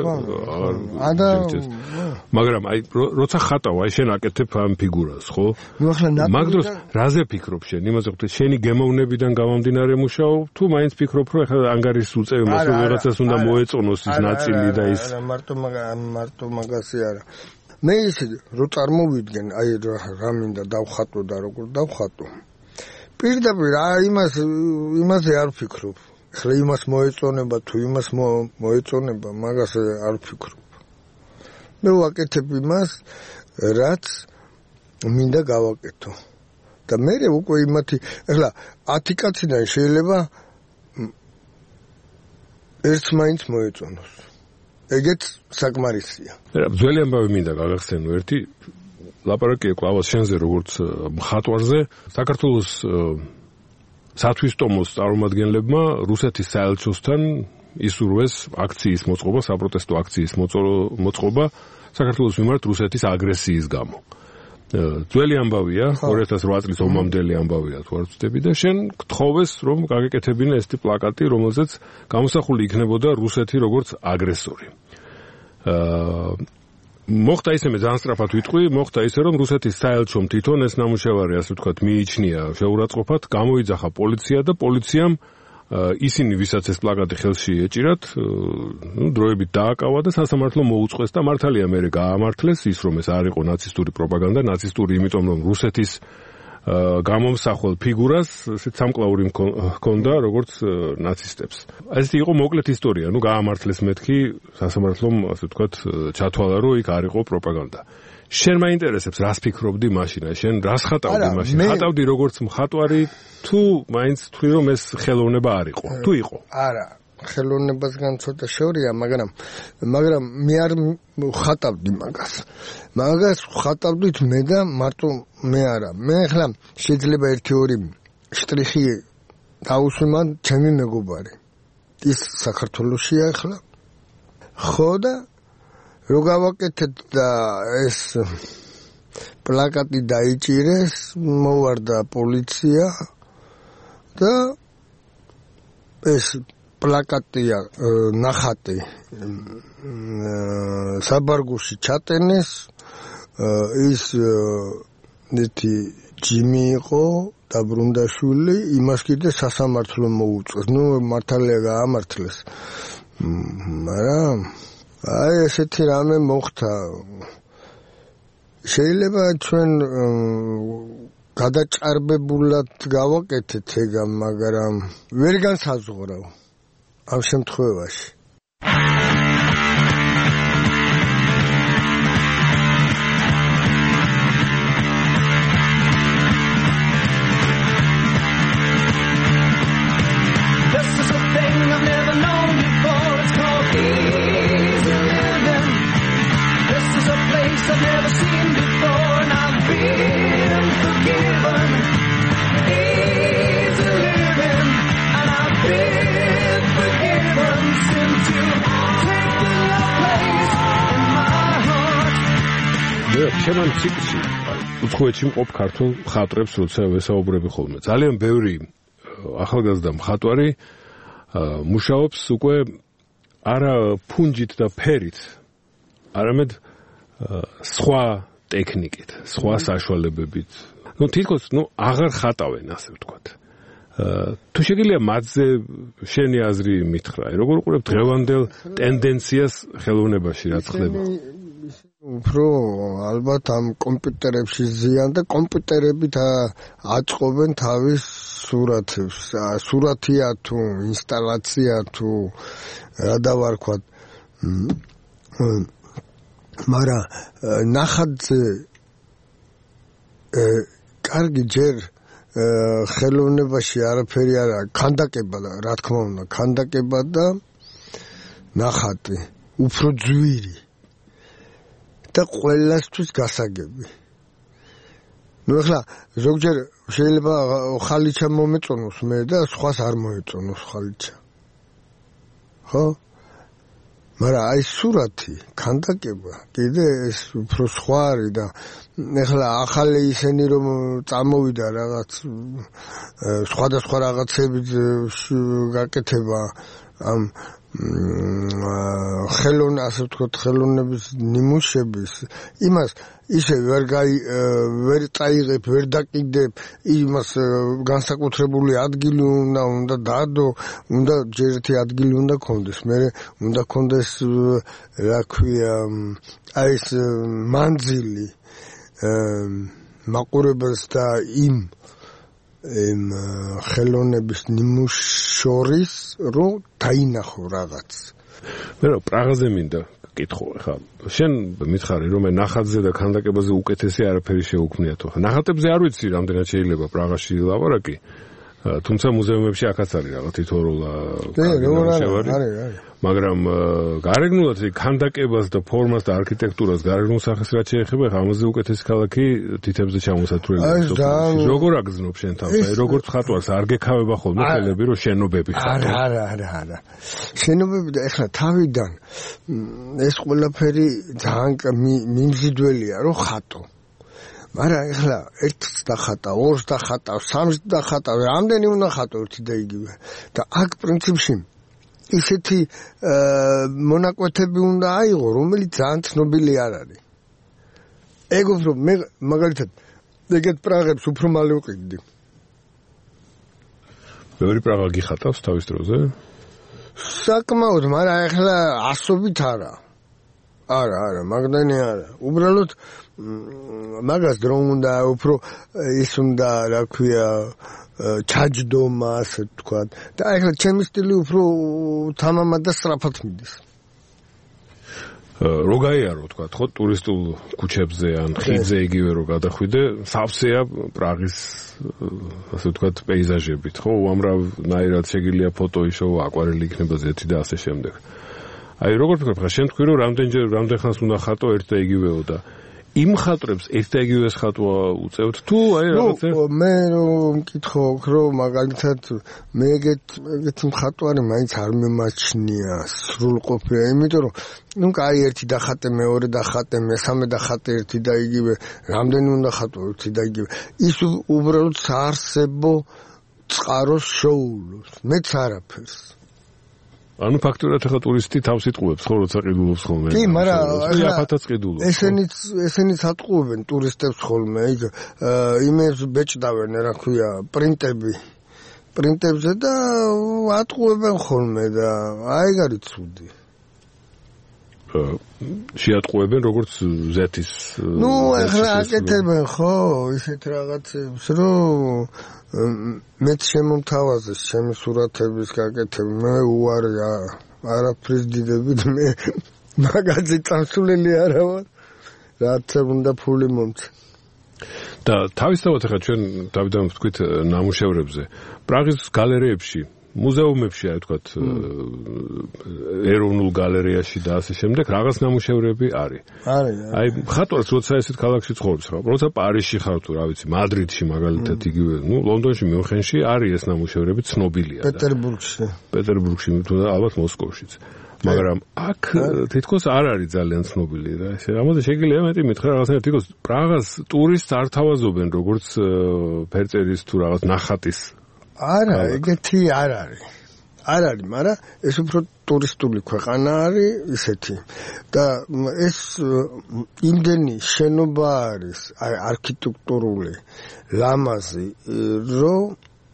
მაგრამ აი როცა ხატავ, აი შენ აკეთებ ამ ფიგურას, ხო? მაგ დროს რაზე ფიქრობ შენ? იმაზე ვთქვი, შენი გემოვნებიდან გამომდინარე მუშაობ, თუ მაინც ფიქრობ, რომ ეხლა ანგარის უწევი მას ვიღაცას უნდა მოეწონოს ის ნაწილი და ის მარტო მაგასი არა. მე ისე რო წარმოვიდგენ, აი რა მინდა დავხატო და როგორ დავხატო. პირდაპირ იმაზე არ ვფიქრობ. ახლა იმას მოეწონება თუ იმას მოეწონება, მაგას არ ვფიქრობ. მე ვაკეთებ იმას, რაც მინდა გავაკეთო. და მე უკვე იმათი, ახლა 10 კაციდან შეიძლება ერთს მაინც მოეწონოს. ეგეც საკმარისია. ძველი ამბავი მინდა გაგახსენო ერთი ლაპარაკია კლავას შენზე როგორც მხატვარზე. საქართველოს სათვისტომოს წარმომადგენლებმა რუსეთის საელჩოსთან ისურვეს აქციის მოწყობა, საპროტესტო აქციის მოწყობა საქართველოს მიმართ რუსეთის აგრესიის გამო. ძველი ამბავია, 2008 წლის ომამდელი ამბავია, თუ არ ვცდები და შენ გთხოვეს, რომ გაგეკეთებინა ეს პლაკატი, რომელზეც გამოსახული იქნებოდა რუსეთი როგორც აგრესორი. მოხდა ისე მე ძალიან სწრაფად ვიტყვი, მოხდა ისე რომ რუსეთის საელჩომ თვითონ ეს ნამუშევარი ასე ვთქვათ მიიჩნია შეურაცხყოფად, გამოიძახა პოლიცია და პოლიციამ ისინი ვისაც ეს პლაკატი ხელში ეჭირათ, დროებით დააკავა და სასამართლო მოუწყვეს და მართალია მე გაამართლეს ის რომ ეს არ იყო ნაცისტური პროპაგანდა, ნაცისტური იმიტომ რომ რუსეთის გამომსახვალ ფიგურას ესეთ სამკლაური ჰქონდა როგორც ნაცისტებს. ესეთი იყო მოკლედ ისტორია, გაამართლეს მეთქი სასამართლომ ასე ვთქვათ ჩათვალა რომ იქ არ იყო პროპაგანდა. შენ მაინტერესებს რას ფიქრობდი მაშინ, შენ რას ხატავდი მაშინ? ხატავდი როგორც მხატვარი თუ მაინც თქვი რომ ეს ხელოვნება არ იყო? თუ იყო? არა, ხელოვნებასგან ცოტა შორია, მაგრამ მე არ ხატავდი მაგას. მაგას ხატავდით მე და მარტო მე არა. მე ახლა შეიძლება 1-2 შტრიხი დავუსვი მან ჩემი მეგობარი. ის საქართველოსია ახლა. ხო და რო გავაკეთეთ და ეს პლაკატი დაიჭირეს, მოვარდა პოლიცია და ეს პლაკატია ნახატი საბარგულში ჩატენეს, ის ნეთი ჯიმი იყო დაბრუნდაშვილი, იმას კიდე სასამართლო მოუწყვეს. მართალია გაამართლეს. მაგრამ აი ესეთი რამე მოხდა. შეიძლება ჩვენ გადაჭარბებულად გავაკეთეთ ეგა, მაგრამ ვერ განსაზღვრავ ამ შემთხვევაში. ჩემან ციკლში უცხოეთში მყოფ ქართულ მხატვრებს როცა ვესაუბრები ხოლმე. ძალიან ბევრი ახალგაზრდა მხატვარი მუშაობს უკვე არა ფუნჯით და ფერით, არამედ სხვა ტექნიკით, სხვა საშუალებებით. თითქოს აღარ ხატავენ, ასე ვთქვათ. თუ შეგიძლია მათზე შენი აზრი მითხრა, როგორ უყურებ დღევანდელ ტენდენციას ხელოვნებაში, რაც ხდება? უფრო ალბათ ამ კომპიუტერებში ზიან და კომპიუტერებით აწყობენ თავის სურათებს. სურათია თუ ინსტალაცია თუ რა დავარქვათ. მაგრამ ნახატზე კარგი ჯერ ხელოვნებაში არაფერი არა, ქანდაკება და რა თქმა უნდა, ქანდაკება და ნახატი უფრო ძვირი და ყველასთვის გასაგები. ახლა ზოგჯერ შეიძლება ხალიჩა მომეწონოს მე და სხვას არ მოეწონოს ხალიჩა. ხო? მაგრამ აი სურათი, ქანდაკება, კიდე ეს უფრო სხვა არის და ახლა ახალი ისენი რომ წამოვიდა რაღაც სხვადასხვა რაღაცები გაკეთება ამ ასე ვთქვათ ხელოვნების ნიმუშების იმას ისე ვერ წაიღებ, ვერ დაკიდებ, იმას განსაკუთრებული ადგილი უნდა დადო, უნდა ჯერ ერთი ადგილი უნდა კონდეს, მე უნდა კონდეს რა ქვია, აი ეს მანძილი მაყურებელს და იმ ხელოვნების ნიმუშორის რო დაინახო რაღაც. მე რა პრაღაზე მინდა კითხო ხა. შენ მითხარი რომ ნახატზე და ქანდაკებაზე უკეთესი არაფერი შეუქმნიათო. ნახატებზე არ ვიცი რამდენად შეიძლება პრაღაში ლაპარაკი. თუმცა მუზეუმებში აქაც არის რაღაც თითოეულა არის. მაგრამ გარეგნულად ქანდაკებას და ფორმას და არქიტექტურას გარეგნულ სახეს რაც შეეხება, ამაზე უკეთესი ქალაქი თითებზე ჩამოსათვლელი. როგორ აგზნობ შენ თავს? აი როგორც ხატვარს არ გექავება ხოლმე ხელები რომ შენობები ხატო? არა. შენობები და ეხლა თავიდან ეს ყველაფერი ძალიან მიმზიდველია რომ ხატო. მაგრამ ეხლა ერთს დახატავ, ორს დახატავ, სამს დახატავ, რამდენი უნდა ხატო ერთი და იგივე. და აქ პრინციპში ისეთი მონაკვეთები უნდა აიღო, რომელიც ძალიან ცნობილი არ არის. ეგ უფრო მე მაგალითად ეგეთ პრაღებს უფრო მალე ვყიდდი. ბევრი პრაღა გიხატავს თავის დროზე? საკმაოდ, მაგრამ ეხლა ასობით არა. არა, მაგდანი არა. უბრალოდ მაგას დრო უნდა უფრო ის უნდა, რა ქვია, ჩაჯდომა, ასე ვთქვათ. და ეხლა ჩემი სტილი უფრო თამამად და სწრაფად მიდის. რო გაიარო, ვთქვათ, ხო, ტურისტულ ქუჩებზე ან ხიდზე იგივე რო გადახვიდე, სავსეა პრაღის, ასე ვთქვათ, პეიზაჟებით, ხო, უამრავნაირად შეგიძლია ფოტო იშოვო, აკვარელი იქნება ზეთი და ასე შემდეგ. აი, როგორ ვთქვათ, ხა შენ თქვი, რომ რამდენ ხანს უნდა ხატო ერთ და იგივეო და იმ ხატრებს ერთ და იგივეს ხატვა უწევთ თუ აი რაღაცა? მე რომ მკითხო, რომ მაგალითად მე ეგეთი მხატვარი მაინც არ მიმაჩნია სრულყოფილი, იმიტომ რომ ნუ კაი ერთი დახატე, მეორე დახატე, მესამე დახატე ერთი და იგივე, რამდენი უნდა ხატო ერთი და იგივე. ის უბრალოდ საარსებო წყაროს შოულობს, მეც არაფერს. ანუ ფაქტურად ახლა ტურისტი თავს იტყუებს ხო როცა ყიდულობს ხოლმე. კი, მაგრამ იაფათაც ყიდულობს. ესენიც ატყუებენ ტურისტებს ხოლმე, იქ იმებს ბეჭდავენ, რა ქვია, პრინტებზე და ატყუებენ ხოლმე და აი ეგ არის ცუდი. შეატყუებენ როგორც ზეთის. ნუ ახლა აკეთებენ ხო ისეთ რაღაცებს, რომ მეც შემომთავაზეს ჩემი სურათების გაკეთება, მე უარი არაფრის დიდებით მე მაგაზე წამსულელი არა ვარ, რაც უნდა ფული მომწე. და თავისთავად ახლა ჩვენ დავიდან ვთქვით ნამუშევრებზე, პრაღის გალერეებში, მუზეუმებში, აი ვთქვათ, ეროვნულ გალერეაში და ასე შემდეგ, რაღაც ნამუშევრები არის. აი, ხატვარს როცა ესეთ ქალაქში ცხოვრობს რა, როცა პარიზში ხარ თუ რა ვიცი, მადრიდში მაგალითად იგივე, ნუ ლონდონში, მიუნხენში არის ეს ნამუშევრები ცნობილია და პეტერბურგში, თუ ალბათ მოსკოვშიც. მაგრამ აქ თითქოს არ არის ძალიან ცნობილი რა. ამაზე შეგიძლია მეტი მითხრა რაღაცა თითქოს პრაღას ტურისტს არ თავაზობენ როგორც ფერწერის თუ რაღაც ნახატის. არა, ეგეთი არ არის, მაგრამ ეს უფრო ტურისტული ქვეყანა არის ისეთი და ეს იმდენი შენობა არის, აი არქიტექტურული, ლამაზი, რომ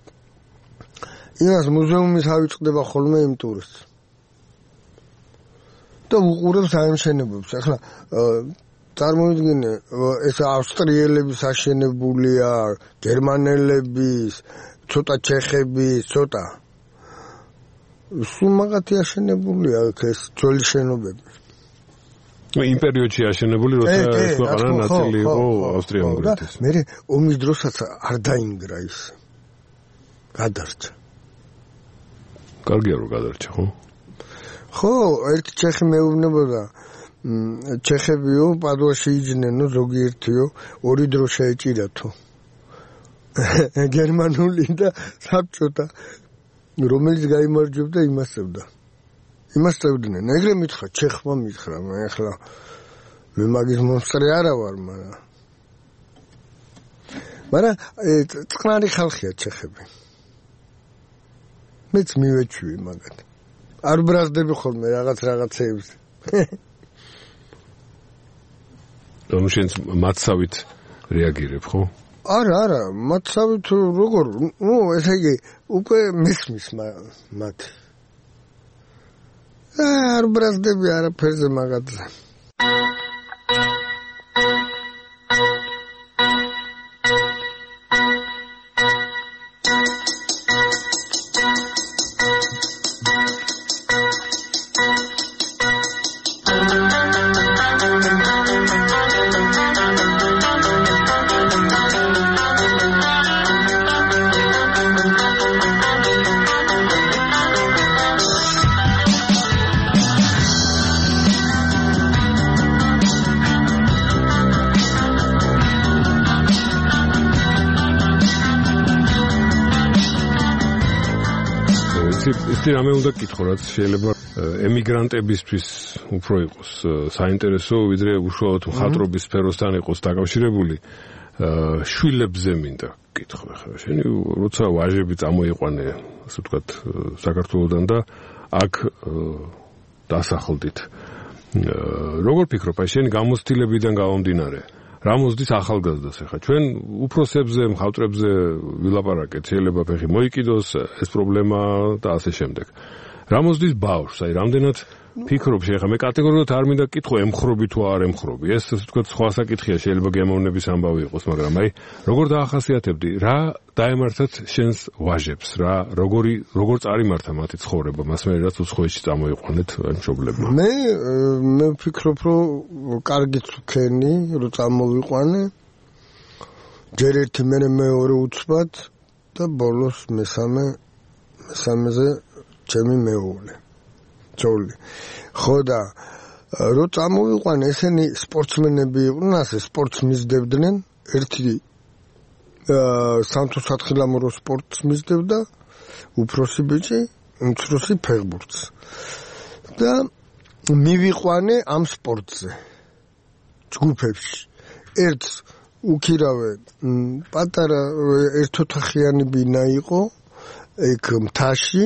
იმას მუზეუმის ავიწყდება ხოლმე იმ ტურისტს და უყურებს აი ამ შენობებს. ახლა წარმოვიდგინე, ეს ავსტრიელების აშენებულია, გერმანელების, ცოტა ჩეხების, ცოტა. სულ მაგათი აშენებულია ეს ძველი შენობები. იმ პერიოდში აშენებული, როცა ეს ქვეყანა ნაწილი იყო ავსტრია-უნგრეთის. მე ომის დროსაც არ დაინგრა ის. გადარჩა. კარგია რომ გადარჩა, ხო? ხო, ერთი ჩეხი მეუბნებოდა, ჩეხებიო, პადუაში იჯნენო, ზოგიერთიო, ორი დრო შეეჭირათო. გერმანული და საბჭოთა, რომელიც გაიმარჯვებდა, იმასწევდნენ. ეგრე მითხრა, ჩეხმა მითხრა, მე ახლა მე მაგის მონსტრი არა ვარ, მაგრამ წყნარი ხალხია ჩეხები. მეც მივეჩვი მაგათ. არ ბრაზდები ხოლმე რაღაცეებს. ანუ შენ მათსავით რეაგირებ, ხო? არა, მათსავით როგორ, ნუ ესე იგი უკვე მისმის მათ. არ ბრაზდები არაფერზე მაგათზე. ისეთი რამე უნდა გკითხო, რაც შეიძლება ემიგრანტებისთვის უფრო იყოს საინტერესო, ვიდრე უშუალოდ მხატვრობის სფეროსთან იყოს დაკავშირებული. შვილებზე მინდა გკითხო ახლა. შენი როცა ვაჟები წამოიყვანე, ასე ვთქვათ, საქართველოსდან და აქ დასახლდით. როგორ ფიქრობ, აი შენი გამოცდილებიდან გამომდინარე, რა მოსდის ახალგაზრდას ახლა? ჩვენ უფროსებზე, მხატვრებზე ვილაპარაკეთ, შეიძლება ფეხი მოიკიდოს ეს პრობლემა და ასე შემდეგ. რა მოსდის ბავშვს? აი რამდენად ფიქრობ შეხა მე კატეგორიულად არ მინდა გკითხო ემხრობი თუ არ ემხრობი. ეს ასე ვთქვათ სხვა საკითხია, შეიძლება გემოვნების ამბავი იყოს, მაგრამ აი როგორ დაახასიათებდი, რა დაემართათ შენს ვაჟებს, რა როგორ წარიმართა მათი ცხოვრება, მას მე რაც უცხოეთში წამოიყვანეთ მშობლებმა. მე ვფიქრობ, რომ კარგიც ვქენი, რომ წამოვიყვანე. ჯერ ერთი მერე მეორე უცბად და ბოლოს მესამეზე ჩემი მეუღლე. ხო და რო წამოვიყვანე, ესენი სპორტსმენები იყვნენ, ასე სპორტს მისდევდნენ, ერთი სამთო-სათხილამურო სპორტს მისდევდა, უფროსი ბიჭი, უმცროსი ფეხბურთს. და მივიყვანე ამ სპორტზე ჯგუფებში. ერთს უკირავე პატარა ერთოთახიანი ბინა იყო, ეგ მთაში.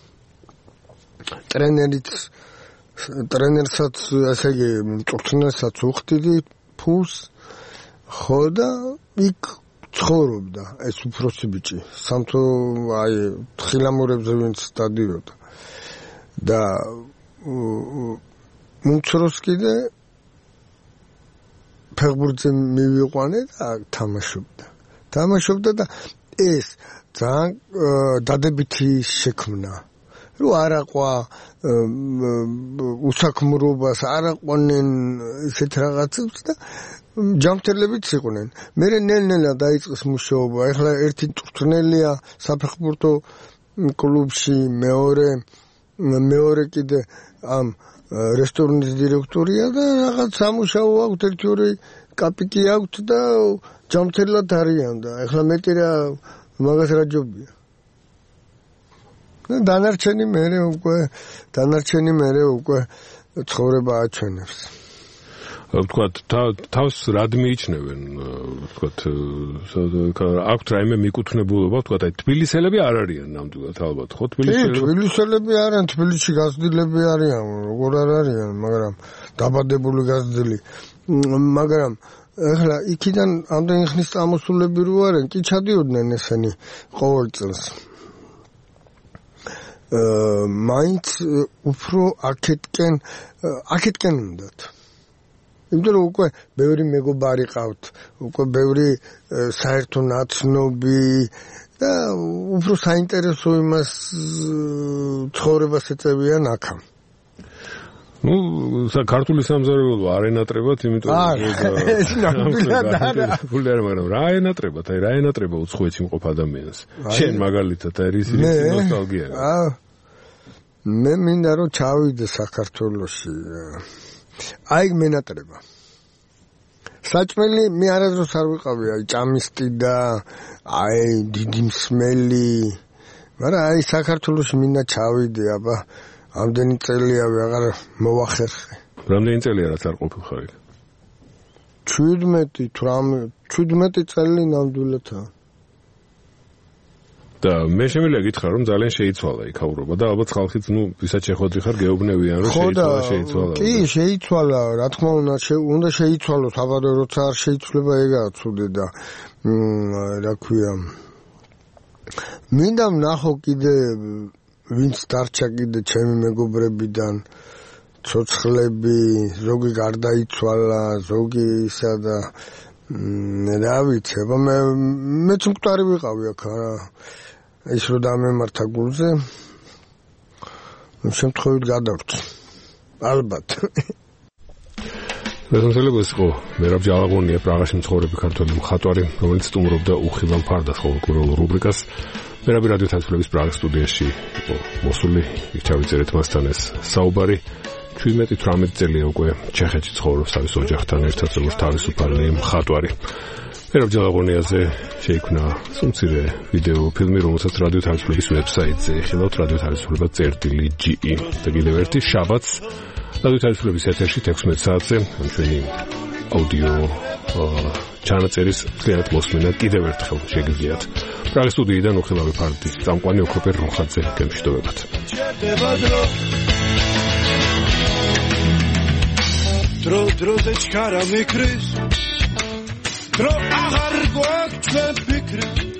ტრენერსაც, ასე იგი, მწვრთნელსაც უხდიდი ფულს, ხო და იქ ცხოვრობდა ეს უფროსი ბიჭი, სამთო აი თხილამურებზე ვინც დადიოდა. და უმცროს კიდე ფეხბურთზე მივიყვანე და თამაშობდა და ეს ძალიან დადებითი შექმნა. რომ არაყვა უსაქმრობას არაყვნენ ისეთ რაღაცებს და ჯამთერლებიც იყვნენ. მე ნელ-ნელა დაიწყეს მუშაობა. ეხლა ერთი მწვრთნელია საფეხბურთო კლუბში, მეორე კიდე ამ რესტორნის დირექტორია და რაღაც სამუშაო აქვს, ერთი-ორი კაპიკი აქვს და ჯამთერლად არიან და ეხლა მეტი რა მაგას რა ჯობია. დანარჩენი მერე უკვე ცხოვრება აჩვენებს. ვთქვათ, თავს რად მიიჩნევენ, ვთქვათ, აქვთ რაიმე მიკუთვნებულობა, ვთქვათ, აი თბილისელები არ არიან ნამდვილად ალბათ, ხო? თბილისელები არიან, თბილისში გაზრდილები არიან, როგორ არ არიან, მაგრამ დაბადებული გაზრდილი. მაგრამ ეხლა იქიდან ამდენი ხნის წამოსულები რო არიან, კი ჩადიოდნენ ესენი ყოველ წელს. მაინც უფრო აქეთკენ უნდათ. იმიტომ რომ უკვე ბევრი მეგობარი ყავთ, უკვე ბევრი საერთო ნაცნობი და უფრო საინტერესო იმას ცხოვრებას ეწევიან აქა. ქართული სამზარეულო არ ენატრებათ, იმიტომ მაგრამ რა ენატრებათ, აი რა ენატრება უცხოეთში მყოფ ადამიანს. შენ მაგალითად აი რის ნოსტალგია. მე მინდა რომ ჩავიდე საქართველოში. აი მენატრება. საჭმელი მე არასდროს არ ვიყავი, აი ჭამისტი და აი დიდი მსმელი. მაგრამ აი საქართველოში მინდა ჩავიდე, აბა ამდენი წელია ვეღარ მოვახერხე. რამდენი წელია რაც არ ყოფილ? 17 წელი ნამდვილადაა. და მე შემიძლია გითხრა რომ ძალიან შეიცვალა იქ აურობა და ალბათ ხალხიც ვისაც შეხვედრი ხარ გეუბნებიან რომ შეიცვალა. კი, შეიცვალა, რა თქმა უნდა შეიცვალოს, აბა როცა არ შეიცვლება ეგაა ცუდი და რა ქვია. მინდა ვნახო კიდე ვინც დარჩა კიდე ჩემი მეგობრებიდან ცოცხლები, ზოგი გარდაიცვალა, ზოგი ისა და რა ვიცი, აბა მეც მკვდარი ვიყავი აქ ის რომ დამემართა გულზე, შემთხვევით გადავრჩი, ალბათ. მეგონსელებას იყო მერაბ ჯალაღონია, პრაღაში მცხოვრები ქართველი მხატვარი, რომელიც სტუმრობდა უხილავ ფარდას ფოლკლორულ რუბრიკას. მერაბი რადიო თათბირების პრაღის სტუდიაში იყო მოსული, ჩავიწერეთ მასთან ეს საუბარი. 17-18 წელია უკვე ჩეხეთში ცხოვრობს თავის ოჯახთან ერთად როგორც თავისუფალი მხატვარი. ერობ ჯალაღონიაზე შეიქმნა სუმცირე ვიდეო ფილმი, რომელსაც რადიო თავისუფლების ვებსაიტზე ეხილავთ radio.ge და კიდევ ერთი შაბათს რადიო თავისუფლების ეთერში 16 საათზე ჩვენი აუდიო ჩანაწერის ძალიან მოსმენა კიდევ ერთხელ შეგიძლიათ. პრაღის სტუდიიდან უხილავი ფარდის წამყვანი ოქროპერ როხაძე გემშვიდობებათ. დრო-დროზე ჩქარა მიქრის დრო აღარ გვაქვს ჩვენ ფიქრი